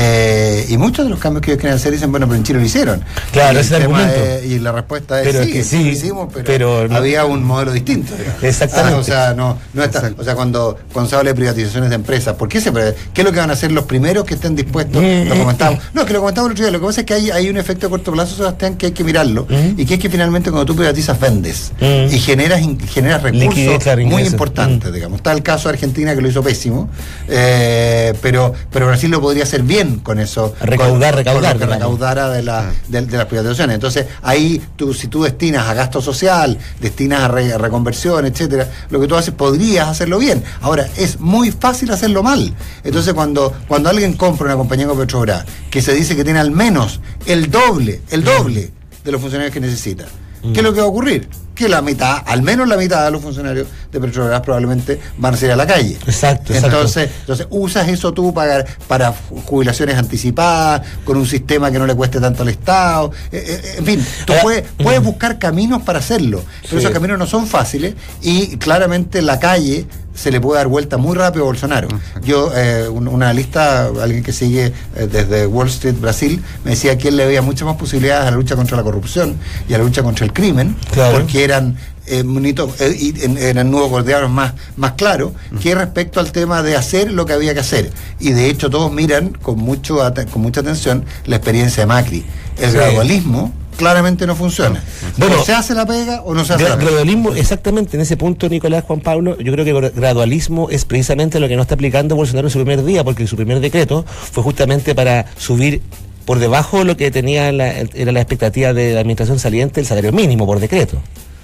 eh, y muchos de los cambios que ellos quieren hacer dicen, bueno, pero en Chile lo hicieron. Claro, ese es el argumento. Es, y la respuesta es pero sí, que sí, sí, lo hicimos, pero, pero no, había un modelo distinto. Digamos. Exactamente. Ah, o sea, no, no está, o sea, cuando, cuando se habla de privatizaciones de empresas, ¿por qué se pre- qué es lo que van a hacer los primeros que estén dispuestos? Mm, lo comentamos. No, es que lo comentamos el otro día. Lo que pasa es que hay, hay un efecto a corto plazo, Sebastián, que hay que mirarlo, mm. y que es que finalmente cuando tú privatizas vendes mm. y generas generas recursos Liquidez, muy importantes, mm. digamos. Está el caso de Argentina que lo hizo pésimo, eh, pero, pero Brasil lo podría hacer bien con eso. Recaudar, con, recaudar. Con lo que recaudara de, la, de, de las privatizaciones. Entonces, ahí tú, si tú destinas a gasto social, destinas a, re, a reconversión, etcétera, lo que tú haces, podrías hacerlo bien. Ahora, es muy fácil hacerlo mal. Entonces, cuando, cuando alguien compra una compañía como Petrobras, que se dice que tiene al menos el doble, el doble de los funcionarios que necesita, ¿qué es lo que va a ocurrir? Que la mitad, al menos la mitad de los funcionarios de Petrobras probablemente van a salir a la calle. Exacto, entonces, exacto. entonces usas eso tú para, para jubilaciones anticipadas, con un sistema que no le cueste tanto al Estado. Eh, eh, en fin, tú puedes, puedes buscar caminos para hacerlo, pero sí. esos caminos no son fáciles y claramente la calle se le puede dar vuelta muy rápido a Bolsonaro. Yo, eh, una analista, alguien que sigue eh, desde Wall Street, Brasil, me decía que él le veía muchas más posibilidades a la lucha contra la corrupción y a la lucha contra el crimen, claro. porque eran eh, monitos, eh, y, en, eran nuevos coordinados más, más claros que respecto al tema de hacer lo que había que hacer. Y de hecho todos miran con, mucho, con mucha atención la experiencia de Macri. El sí. gradualismo claramente no funciona. Bueno, o se hace la pega o no se hace gra- la pega. Gradualismo, exactamente, en ese punto, Nicolás, Juan Pablo, yo creo que gradualismo es precisamente lo que no está aplicando Bolsonaro en su primer día, porque su primer decreto fue justamente para subir por debajo de lo que tenía la, era la expectativa de la administración saliente el salario mínimo por decreto.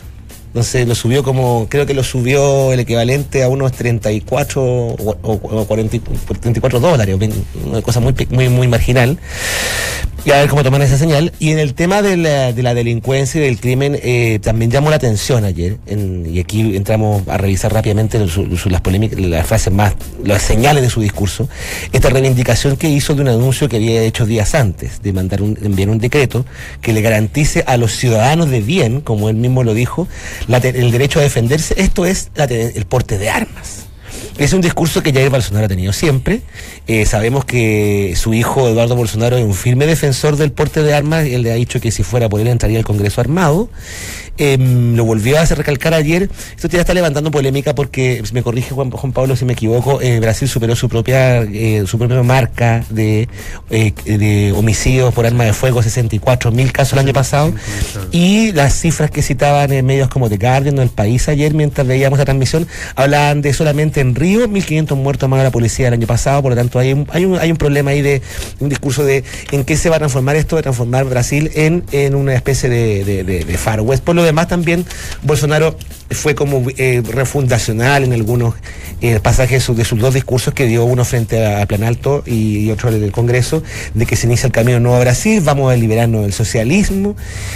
No sé, lo subió como, creo que lo subió el equivalente a unos treinta y cuatro o, o, o cuarenta, treinta y cuatro dólares, una cosa muy, muy, muy marginal. Y a ver cómo toman esa señal. Y en el tema de la, de la delincuencia y del crimen, eh, también llamó la atención ayer, en, y aquí entramos a revisar rápidamente su, su, las polémicas, las frases más, las señales de su discurso, esta reivindicación que hizo de un anuncio que había hecho días antes, de mandar un, enviar un decreto que le garantice a los ciudadanos de bien, como él mismo lo dijo, la, el derecho a defenderse. Esto es la, el porte de armas. Es un discurso que Jair Bolsonaro ha tenido siempre. Eh, sabemos que su hijo Eduardo Bolsonaro es un firme defensor del porte de armas. Él le ha dicho que si fuera por él entraría al Congreso armado. Eh, lo volvió a hacer recalcar ayer. Esto ya está levantando polémica porque, me corrige Juan, Juan Pablo si me equivoco, eh, Brasil superó su propia eh, su propia marca de, eh, de homicidios por arma de fuego, sesenta y cuatro mil casos el año pasado, y las cifras que citaban en medios como The Guardian o El País ayer, mientras veíamos la transmisión, hablaban de solamente en Río mil quinientos muertos más de la policía el año pasado. Por lo tanto hay un, hay un, hay un problema ahí de un discurso de en qué se va a transformar esto, de transformar Brasil en, en una especie de, de, de, de Far West. Por lo demás, también Bolsonaro fue como eh, refundacional en algunos eh, pasajes de, su, de sus dos discursos que dio, uno frente a, a Planalto y, y otro en el Congreso, de que se inicia el camino nuevo a Brasil, vamos a liberarnos del socialismo.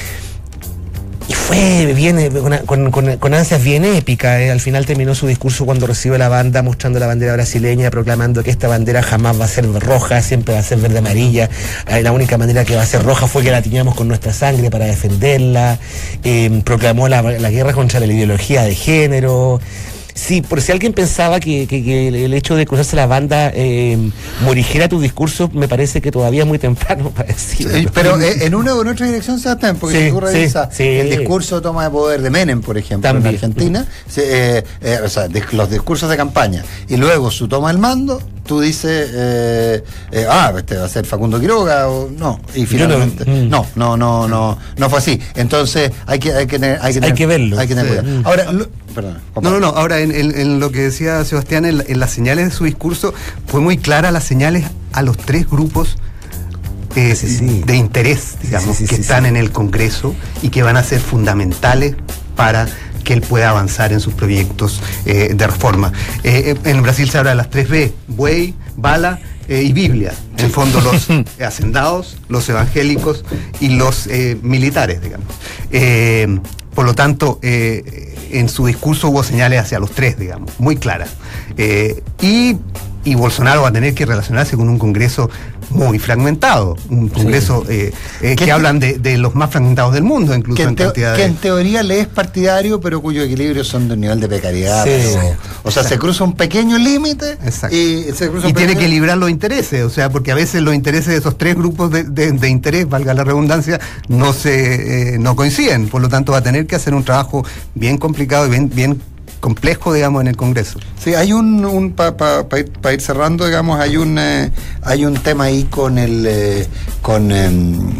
Y fue bien, con, con, con ansias bien épica. Eh. Al final terminó su discurso cuando recibe la banda, mostrando la bandera brasileña, proclamando que esta bandera jamás va a ser roja, siempre va a ser verde amarilla. Eh, la única manera que va a ser roja fue que la tiñamos con nuestra sangre para defenderla. Eh, proclamó la, la guerra contra la ideología de género. Sí, por si alguien pensaba que, que, que el hecho de cruzarse la banda eh, morigera tu discurso, me parece que todavía es muy temprano para decirlo. Sí, pero eh, en una u otra dirección se también, porque sí, si tú revisas sí, sí. el discurso de toma de poder de Menem, por ejemplo, también en Argentina, se, eh, eh, o sea, de, los discursos de campaña, y luego su toma del mando, tú dices, eh, eh, ah, este va a ser Facundo Quiroga, o no, y finalmente, no, no, no, no, no, no fue así. Entonces hay que, hay que tener, hay que, tener, hay que verlo. Hay que tener Sí. cuidado. Ahora, lo, perdón, No, no, no. Ahora, en, en, en lo que decía Sebastián, en, en las señales de su discurso, fue muy clara las señales a los tres grupos eh, sí, sí. de interés, digamos, sí, sí, que sí, están sí. en el Congreso y que van a ser fundamentales para que él pueda avanzar en sus proyectos eh, de reforma. Eh, en Brasil se habla de las tres B, buey, bala eh, y Biblia. En el fondo los hacendados, los evangélicos y los eh, militares, digamos. Eh, por lo tanto, eh, en su discurso hubo señales hacia los tres, digamos, muy claras. Eh, y, y Bolsonaro va a tener que relacionarse con un Congreso muy fragmentado, un Congreso sí. eh, eh, que te, hablan de, de los más fragmentados del mundo, incluso que en, en te, cantidad que de... en teoría le es partidario, pero cuyo equilibrio son de un nivel de precariedad. Sí. Pero, o sea, se cruza un pequeño límite y, se cruza y un tiene pequeño... que librar los intereses, o sea, porque a veces los intereses de esos tres grupos de, de, de interés, valga la redundancia, no se eh, no coinciden, por lo tanto va a tener que hacer un trabajo bien complicado y bien, bien complejo, digamos, en el Congreso. Sí, hay un, un para pa, pa ir, pa ir cerrando, digamos, hay un eh, hay un tema ahí con el eh, con, eh,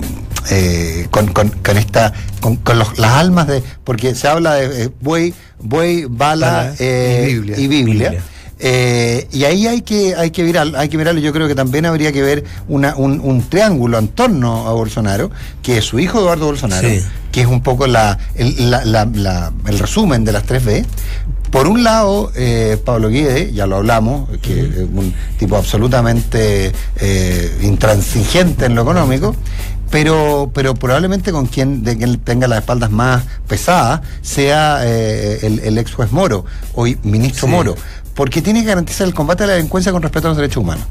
eh, con con con esta con, con los, las almas de, porque se habla de eh, buey, buey, bala eh, y Biblia. Y Biblia. Biblia. Eh, y ahí hay que hay que mirar, hay que mirarlo. Yo creo que también habría que ver una, un, un triángulo en torno a Bolsonaro, que es su hijo Eduardo Bolsonaro, sí. que es un poco la el, la, la, la, el resumen de las tres B. Por un lado, eh, Pablo Guede, ya lo hablamos, que es un tipo absolutamente eh, intransigente en lo económico, pero pero probablemente con quien de quien tenga las espaldas más pesadas sea eh, el, el ex juez Moro, hoy ministro sí. Moro, porque tiene que garantizar el combate a la delincuencia con respeto a los derechos humanos.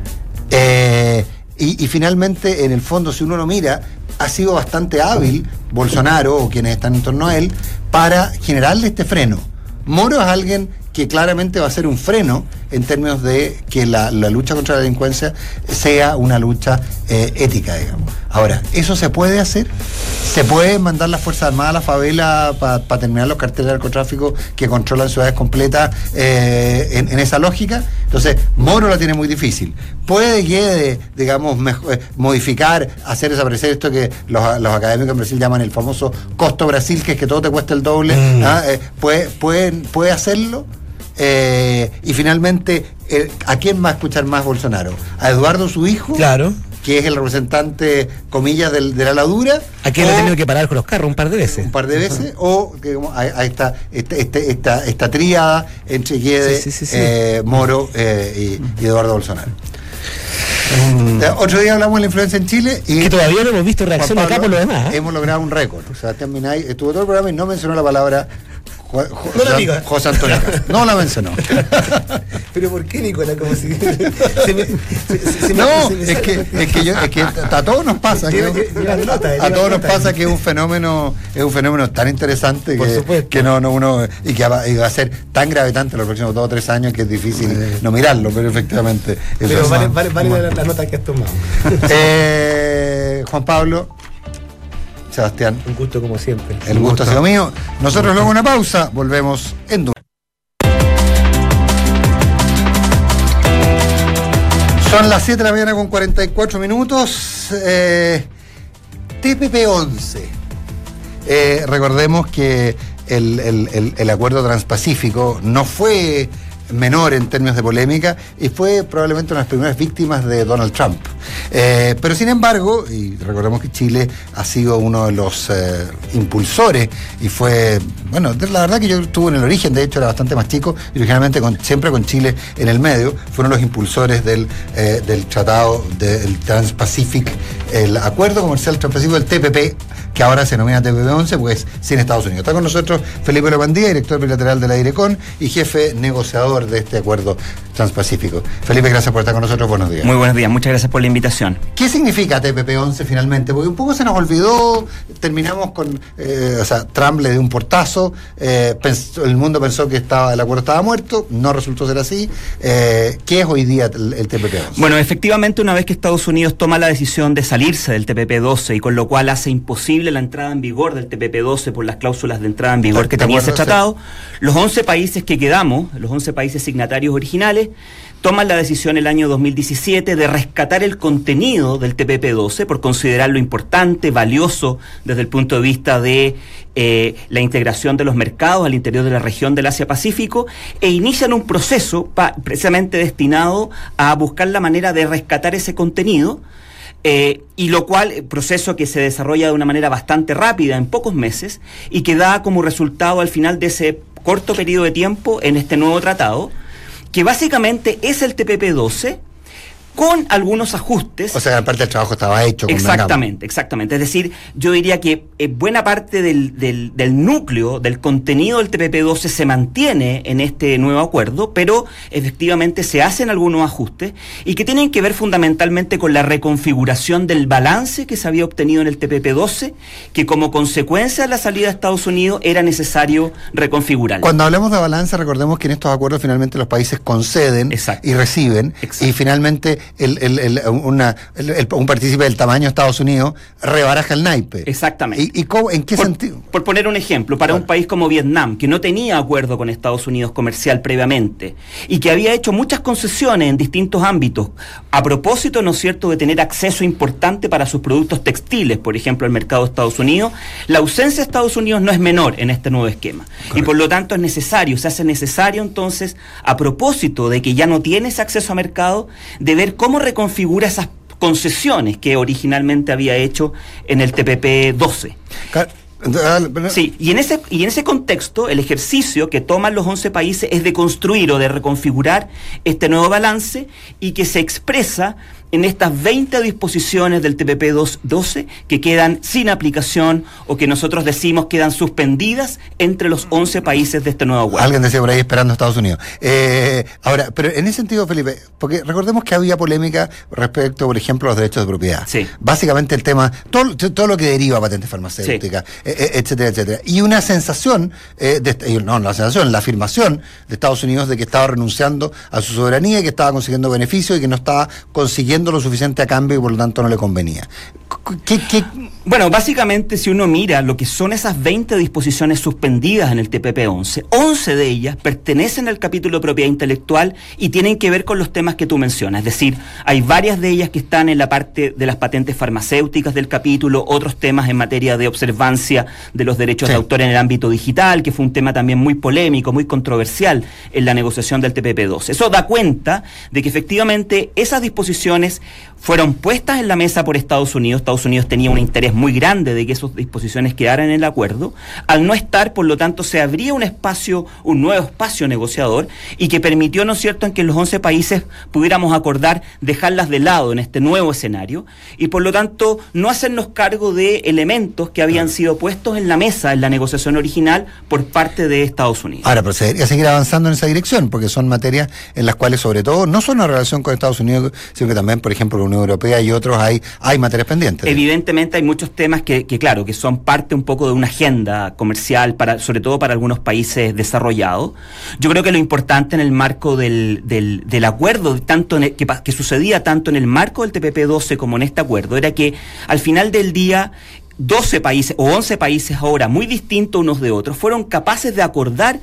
Eh, y, y finalmente, en el fondo, si uno lo mira, ha sido bastante hábil Bolsonaro o quienes están en torno a él para generarle este freno. Moro es alguien que claramente va a ser un freno en términos de que la, la lucha contra la delincuencia sea una lucha eh, ética, digamos. Ahora, ¿eso se puede hacer? ¿Se puede mandar las Fuerzas Armadas a la favela para pa terminar los carteles de narcotráfico que controlan ciudades completas eh, en, en esa lógica? Entonces, Moro la tiene muy difícil. ¿Puede Guede, digamos, mejor, modificar, hacer desaparecer esto que los, los académicos en Brasil llaman el famoso costo Brasil, que es que todo te cuesta el doble? Mm. ¿Ah? Eh, ¿puede, puede, ¿Puede hacerlo? Eh, y finalmente, eh, ¿a quién va a escuchar más Bolsonaro? ¿A Eduardo, su hijo? Claro. que es el representante, comillas, del, de la ladura. Aquí él ha tenido que parar con los carros un par de veces. Un par de veces, o que como, ahí, ahí está este, este, esta, esta tríada entre Guedes, sí, sí, sí, sí. eh, Moro eh, y, y Eduardo Bolsonaro. Mm. Otro día hablamos de la influencia en Chile y que todavía no hemos visto reacción Juan Pablo, acá por lo demás. ¿eh? Hemos logrado un récord. O sea, Minay estuvo todo el programa y no mencionó la palabra Jo, Jo, no la José, José Antonio Cast. No la mencionó. Pero ¿por qué, Nicolás? Como si se me, se, se no, me, se me es, que, es que yo, es que a todos nos pasa. Que, a, nota, a todos nos pasa que es un fenómeno, es un fenómeno tan interesante que, que no, no uno y que va, y va a ser tan gravitante los próximos dos o tres años que es difícil eh, no mirarlo, pero efectivamente. Pero eso vale, vale, vale la, la nota que has tomado. Eh, Juan Pablo. Sebastián. Un gusto como siempre. El gusto, gusto ha sido mío. Nosotros luego una pausa, volvemos en Duna. Son las siete de la mañana con cuarenta y cuatro minutos. Eh, T P P once. Eh, recordemos que el, el, el, el acuerdo transpacífico no fue menor en términos de polémica y fue probablemente una de las primeras víctimas de Donald Trump. Eh, pero sin embargo, y recordemos que Chile ha sido uno de los eh, impulsores y fue, bueno, la verdad que yo estuve en el origen, de hecho era bastante más chico y originalmente con, siempre con Chile en el medio, fueron los impulsores del, eh, del tratado del Trans-Pacific, el acuerdo comercial transpacífico del T P P, que ahora se denomina T P P once, pues sin Estados Unidos. Está con nosotros Felipe Lopandía, director bilateral de la DIRECON y jefe negociador de este acuerdo transpacífico. Felipe, gracias por estar con nosotros, buenos días. Muy buenos días, muchas gracias por la invitación. ¿Qué significa T P P once finalmente? Porque un poco se nos olvidó, terminamos con, eh, o sea, Trump le dio un portazo, eh, pensó, el mundo pensó que estaba, el acuerdo estaba muerto, no resultó ser así. Eh, ¿Qué es hoy día el, el T P P once? Bueno, efectivamente, una vez que Estados Unidos toma la decisión de salirse del T P P doce y con lo cual hace imposible la entrada en vigor del T P P doce por las cláusulas de entrada en vigor que tenía ese tratado, los once países que quedamos, los once países signatarios originales, toman la decisión el año dos mil diecisiete de rescatar el contenido del T P P doce por considerarlo importante, valioso desde el punto de vista de eh, la integración de los mercados al interior de la región del Asia-Pacífico e inician un proceso pa, precisamente destinado a buscar la manera de rescatar ese contenido. Eh, y lo cual, proceso que se desarrolla de una manera bastante rápida, en pocos meses, y que da como resultado al final de ese corto periodo de tiempo en este nuevo tratado, que básicamente es el T P P doce, con algunos ajustes. O sea, gran parte del trabajo estaba hecho. Exactamente, exactamente. Es decir, yo diría que eh, buena parte del, del, del núcleo, del contenido del T P P doce se mantiene en este nuevo acuerdo, pero efectivamente se hacen algunos ajustes y que tienen que ver fundamentalmente con la reconfiguración del balance que se había obtenido en el T P P doce, que como consecuencia de la salida de Estados Unidos era necesario reconfigurar. Cuando hablamos de balance, recordemos que en estos acuerdos finalmente los países conceden Exacto. y reciben. Exacto. Y finalmente El, el, el, una, el, el, un partícipe del tamaño de Estados Unidos rebaraja el naipe. Exactamente. ¿Y, y cómo, en qué por, sentido? Por poner un ejemplo, para bueno. un país como Vietnam, que no tenía acuerdo con Estados Unidos comercial previamente y que había hecho muchas concesiones en distintos ámbitos, a propósito, ¿no es cierto?, de tener acceso importante para sus productos textiles, por ejemplo, al mercado de Estados Unidos, la ausencia de Estados Unidos no es menor en este nuevo esquema. Correcto. Y por lo tanto es necesario, se hace necesario entonces, a propósito de que ya no tiene ese acceso a mercado, de ver cómo reconfigura esas concesiones que originalmente había hecho en el T P P doce. Sí, y en ese y en ese contexto el ejercicio que toman los once países es de construir o de reconfigurar este nuevo balance y que se expresa en estas veinte disposiciones del T P P doce que quedan sin aplicación o que nosotros decimos quedan suspendidas entre los once países de este nuevo acuerdo. Alguien decía por ahí esperando a Estados Unidos. Eh, ahora, pero en ese sentido, Felipe, porque recordemos que había polémica respecto, por ejemplo, a los derechos de propiedad. Sí. Básicamente el tema, todo, todo lo que deriva a patentes farmacéuticas, sí. eh, etcétera, etcétera. Y una sensación, eh, de, no, no la sensación, la afirmación de Estados Unidos de que estaba renunciando a su soberanía y que estaba consiguiendo beneficios y que no estaba consiguiendo lo suficiente a cambio y por lo tanto no le convenía. ¿Qué, qué? Bueno, básicamente si uno mira lo que son esas veinte disposiciones suspendidas en el T P P once, once de ellas pertenecen al capítulo de propiedad intelectual y tienen que ver con los temas que tú mencionas. Es decir, hay varias de ellas que están en la parte de las patentes farmacéuticas del capítulo, otros temas en materia de observancia de los derechos sí. de autor en el ámbito digital, que fue un tema también muy polémico, muy controversial en la negociación del T P P doce. Eso da cuenta de que efectivamente esas disposiciones disposiciones fueron puestas en la mesa por Estados Unidos. Estados Unidos tenía un interés muy grande de que esas disposiciones quedaran en el acuerdo. Al no estar, por lo tanto, se abría un espacio, un nuevo espacio negociador, y que permitió, ¿no es cierto?, en que los once países pudiéramos acordar dejarlas de lado en este nuevo escenario, y por lo tanto no hacernos cargo de elementos que habían sido puestos en la mesa en la negociación original por parte de Estados Unidos. Ahora, proceder a seguir avanzando en esa dirección, porque son materias en las cuales, sobre todo, no solo en relación con Estados Unidos, sino que también, por ejemplo, la Unión Europea y otros, hay, hay materias pendientes. Evidentemente hay muchos temas que, que, claro, que son parte un poco de una agenda comercial, para, sobre todo para algunos países desarrollados. Yo creo que lo importante en el marco del, del, del acuerdo, tanto en el, que, que sucedía tanto en el marco del T P P doce como en este acuerdo, era que al final del día doce países o once países ahora muy distintos unos de otros fueron capaces de acordar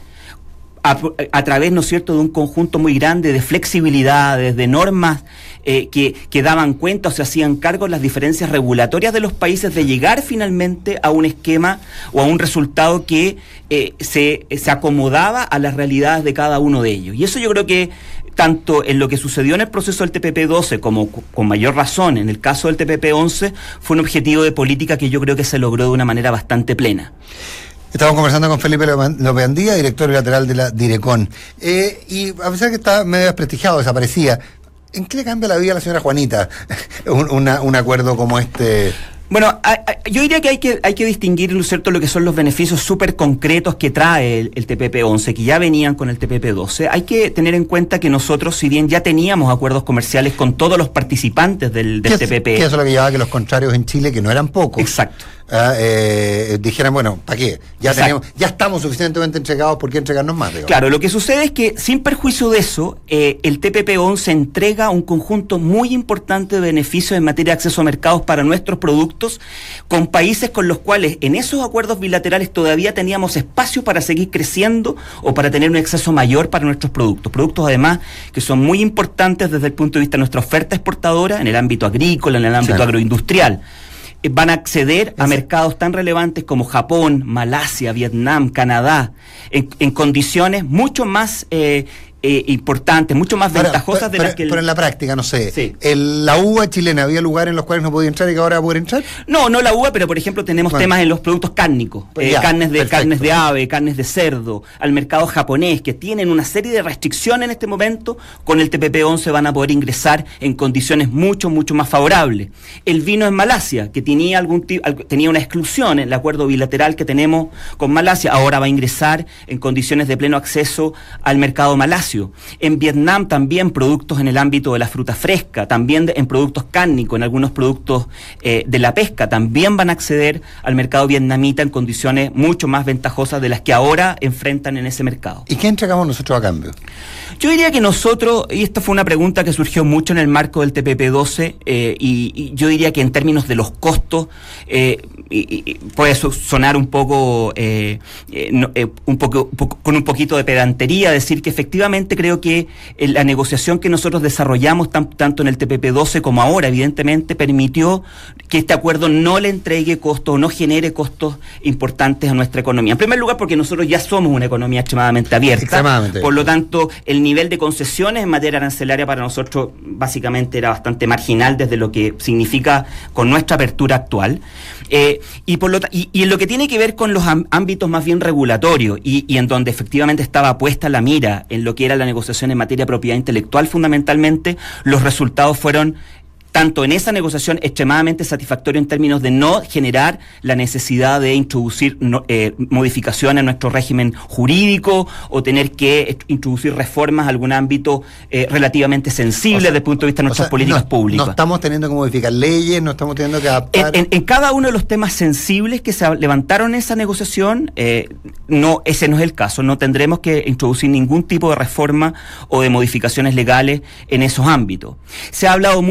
a, a través, ¿no es cierto?, de un conjunto muy grande de flexibilidades, de normas eh, que, que daban cuenta o se hacían cargo de las diferencias regulatorias de los países, de llegar finalmente a un esquema o a un resultado que eh, se, se acomodaba a las realidades de cada uno de ellos. Y eso yo creo que tanto en lo que sucedió en el proceso del T P P doce como con mayor razón en el caso del T P P once fue un objetivo de política que yo creo que se logró de una manera bastante plena. Estamos conversando con Felipe López Andía, director bilateral de la Direcon. Eh, y a pesar que está medio desprestigiado, desaparecía, ¿en qué le cambia la vida a la señora Juanita un, una, un acuerdo como este? Bueno, a, a, yo diría que hay que hay que distinguir, ¿no es cierto?, lo que son los beneficios súper concretos que trae el, el T P P once, que ya venían con el T P P doce. Hay que tener en cuenta que nosotros, si bien ya teníamos acuerdos comerciales con todos los participantes del, del T P P... Que eso es lo que llevaba a que los contrarios en Chile, que no eran pocos... Exacto. Uh, eh, dijeran, bueno, ¿para qué? Ya tenemos, ya estamos suficientemente entregados, ¿por qué entregarnos más? Digamos? Claro, lo que sucede es que, sin perjuicio de eso, eh, el T P P once entrega un conjunto muy importante de beneficios en materia de acceso a mercados para nuestros productos, con países con los cuales en esos acuerdos bilaterales todavía teníamos espacio para seguir creciendo o para tener un acceso mayor para nuestros productos. Productos, además, que son muy importantes desde el punto de vista de nuestra oferta exportadora, en el ámbito agrícola, en el ámbito sí. agroindustrial. Van a acceder a mercados tan relevantes como Japón, Malasia, Vietnam, Canadá, en, en condiciones mucho más eh, eh, importantes, mucho más ahora, ventajosas pero, de las que... El... Pero en la práctica, no sé, sí. el, la uva chilena, ¿había lugares en los cuales no podía entrar y que ahora va a poder entrar? No, no la uva, pero por ejemplo tenemos bueno. temas en los productos cárnicos, pues eh, ya, carnes de perfecto. carnes de ave, carnes de cerdo, al mercado japonés, que tienen una serie de restricciones en este momento. Con el T P P once van a poder ingresar en condiciones mucho, mucho más favorables. El vino en Malasia, que tenía algún tipo, tenía una exclusión en el acuerdo bilateral que tenemos con Malasia, ahora va a ingresar en condiciones de pleno acceso al mercado malasio. En Vietnam también productos en el ámbito de la fruta fresca, también de, en productos cárnicos, en algunos productos eh, de la pesca, también van a acceder al mercado vietnamita en condiciones mucho más ventajosas de las que ahora enfrentan en ese mercado. ¿Y qué entregamos nosotros a cambio? Yo diría que nosotros, y esta fue una pregunta que surgió mucho en el marco del T P P doce, eh, y, y yo diría que en términos de los costos, eh, y, y puede sonar un poco, eh, eh, no, eh, un poco, un poco con un poquito de pedantería, decir que efectivamente creo que eh, la negociación que nosotros desarrollamos tan, tanto en el T P P doce como ahora, evidentemente, permitió que este acuerdo no le entregue costos o no genere costos importantes a nuestra economía. En primer lugar, porque nosotros ya somos una economía extremadamente abierta. Extremadamente. Por lo tanto, el nivel de concesiones en materia arancelaria para nosotros básicamente era bastante marginal desde lo que significa con nuestra apertura actual. Eh, y, por lo y, y en lo que tiene que ver con los ámbitos más bien regulatorios y, y en donde efectivamente estaba puesta la mira en lo que era la negociación en materia de propiedad intelectual, fundamentalmente los resultados fueron, tanto en esa negociación, extremadamente satisfactorio en términos de no generar la necesidad de introducir no, eh, modificaciones en nuestro régimen jurídico o tener que introducir reformas a algún ámbito eh, relativamente sensible, o sea, desde el punto de vista de nuestras o sea, políticas no, públicas. No estamos teniendo que modificar leyes, no estamos teniendo que adaptar... En, en, en cada uno de los temas sensibles que se levantaron en esa negociación, eh, no, ese no es el caso. No tendremos que introducir ningún tipo de reforma o de modificaciones legales en esos ámbitos. Se ha hablado mucho, por ejemplo,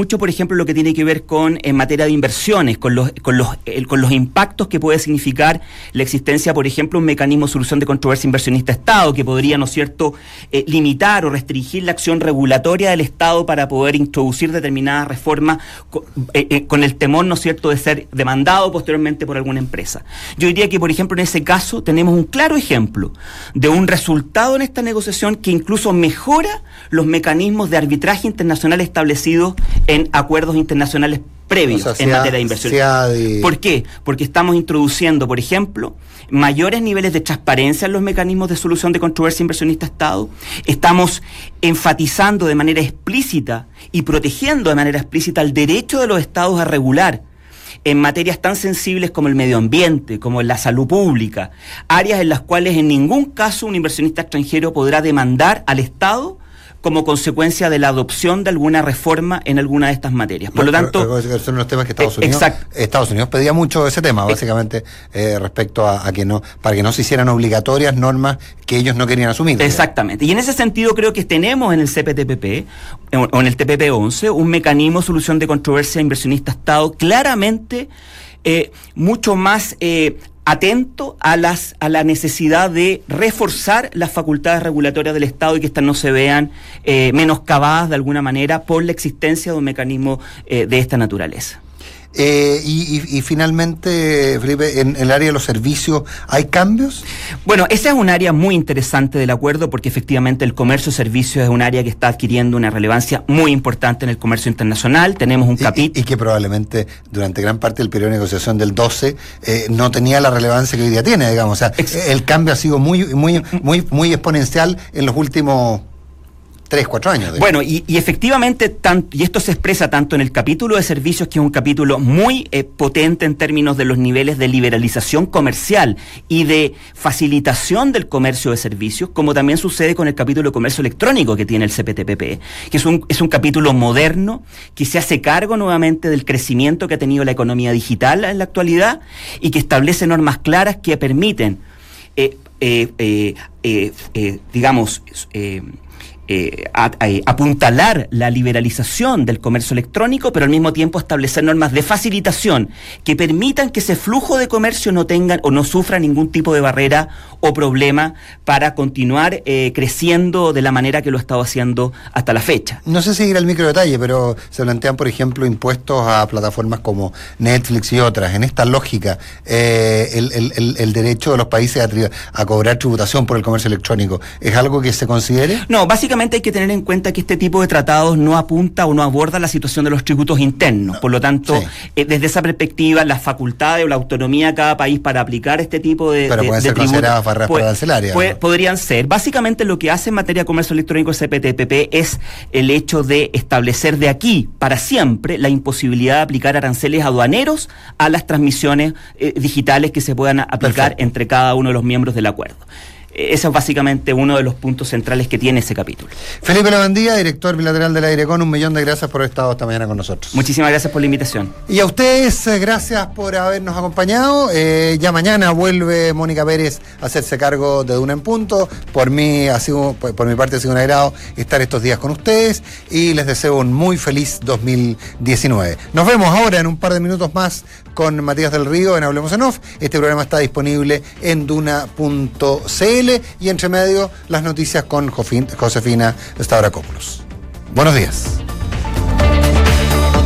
ejemplo, lo que tiene que ver con en materia de inversiones, con los, con los, el, con los impactos que puede significar la existencia, por ejemplo, un mecanismo de solución de controversia inversionista-Estado, que podría, ¿no es cierto?, eh, limitar o restringir la acción regulatoria del Estado para poder introducir determinadas reformas con, eh, eh, con el temor, ¿no es cierto?, de ser demandado posteriormente por alguna empresa. Yo diría que, por ejemplo, en ese caso tenemos un claro ejemplo de un resultado en esta negociación que incluso mejora los mecanismos de arbitraje internacional establecidos en acuerdos internacionales previos, o sea, en materia de inversión. De... ¿Por qué? Porque estamos introduciendo, por ejemplo, mayores niveles de transparencia en los mecanismos de solución de controversia inversionista-Estado. Estamos enfatizando de manera explícita y protegiendo de manera explícita el derecho de los Estados a regular en materias tan sensibles como el medio ambiente, como la salud pública, áreas en las cuales en ningún caso un inversionista extranjero podrá demandar al Estado como consecuencia de la adopción de alguna reforma en alguna de estas materias. Por lo tanto... Son los temas que Estados Unidos... Exacto. Estados Unidos pedía mucho ese tema, básicamente, eh, respecto a, a que no, para que no se hicieran obligatorias normas que ellos no querían asumir. Exactamente. Y en ese sentido creo que tenemos en el C P T P P, o en el T P P once, un mecanismo de solución de controversia inversionista-Estado claramente eh, mucho más... Eh, atento a las a la necesidad de reforzar las facultades regulatorias del Estado y que éstas no se vean eh, menoscabadas de alguna manera por la existencia de un mecanismo eh, de esta naturaleza. Eh, y, y, y finalmente, Felipe, en, en el área de los servicios, ¿hay cambios? Bueno, esa es un área muy interesante del acuerdo porque efectivamente el comercio de servicios es un área que está adquiriendo una relevancia muy importante en el comercio internacional. Tenemos un capítulo... Y, y que probablemente durante gran parte del periodo de negociación del doce eh, no tenía la relevancia que hoy día tiene, digamos. O sea, Ex- el cambio ha sido muy, muy, muy, muy exponencial en los últimos... Tres, cuatro años. Digamos. Bueno, y, y efectivamente, tanto, y esto se expresa tanto en el capítulo de servicios, que es un capítulo muy eh, potente en términos de los niveles de liberalización comercial y de facilitación del comercio de servicios, como también sucede con el capítulo de comercio electrónico que tiene el C P T P P, que es un, es un capítulo moderno que se hace cargo nuevamente del crecimiento que ha tenido la economía digital en la actualidad y que establece normas claras que permiten, eh, eh, eh, eh, eh, digamos, eh, Eh, a, a, apuntalar la liberalización del comercio electrónico, pero al mismo tiempo establecer normas de facilitación que permitan que ese flujo de comercio no tengan o no sufra ningún tipo de barrera o problema para continuar eh, creciendo de la manera que lo ha estado haciendo hasta la fecha. No sé si ir al micro detalle, pero se plantean, por ejemplo, impuestos a plataformas como Netflix y otras. En esta lógica, eh, el, el, el, el derecho de los países a, tri- a cobrar tributación por el comercio electrónico, ¿es algo que se considere? No, básicamente hay que tener en cuenta que este tipo de tratados no apunta o no aborda la situación de los tributos internos. Por lo tanto, sí. eh, desde esa perspectiva, las facultades o la autonomía de cada país para aplicar este tipo de, Pero de, pueden de ser tributos consideradas barreras puede, arancelarias, puede, ¿no? Podrían ser. Básicamente lo que hace en materia de comercio electrónico el C P T P P es el hecho de establecer de aquí para siempre la imposibilidad de aplicar aranceles aduaneros a las transmisiones eh, digitales que se puedan aplicar Perfecto. Entre cada uno de los miembros del acuerdo. Ese es básicamente uno de los puntos centrales que tiene ese capítulo. Felipe Lavandía, director bilateral de la AIRECON, un millón de gracias por haber estado esta mañana con nosotros. Muchísimas gracias por la invitación. Y a ustedes, gracias por habernos acompañado. Eh, ya mañana vuelve Mónica Pérez a hacerse cargo de Duna en Punto. Por mí, ha sido, por mi parte ha sido un agrado estar estos días con ustedes y les deseo un muy feliz dos mil diecinueve. Nos vemos ahora en un par de minutos más con Matías del Río en Hablemos en Off. Este programa está disponible en duna punto c l y entre medio las noticias con Josefina Stavrakopoulos. Buenos días.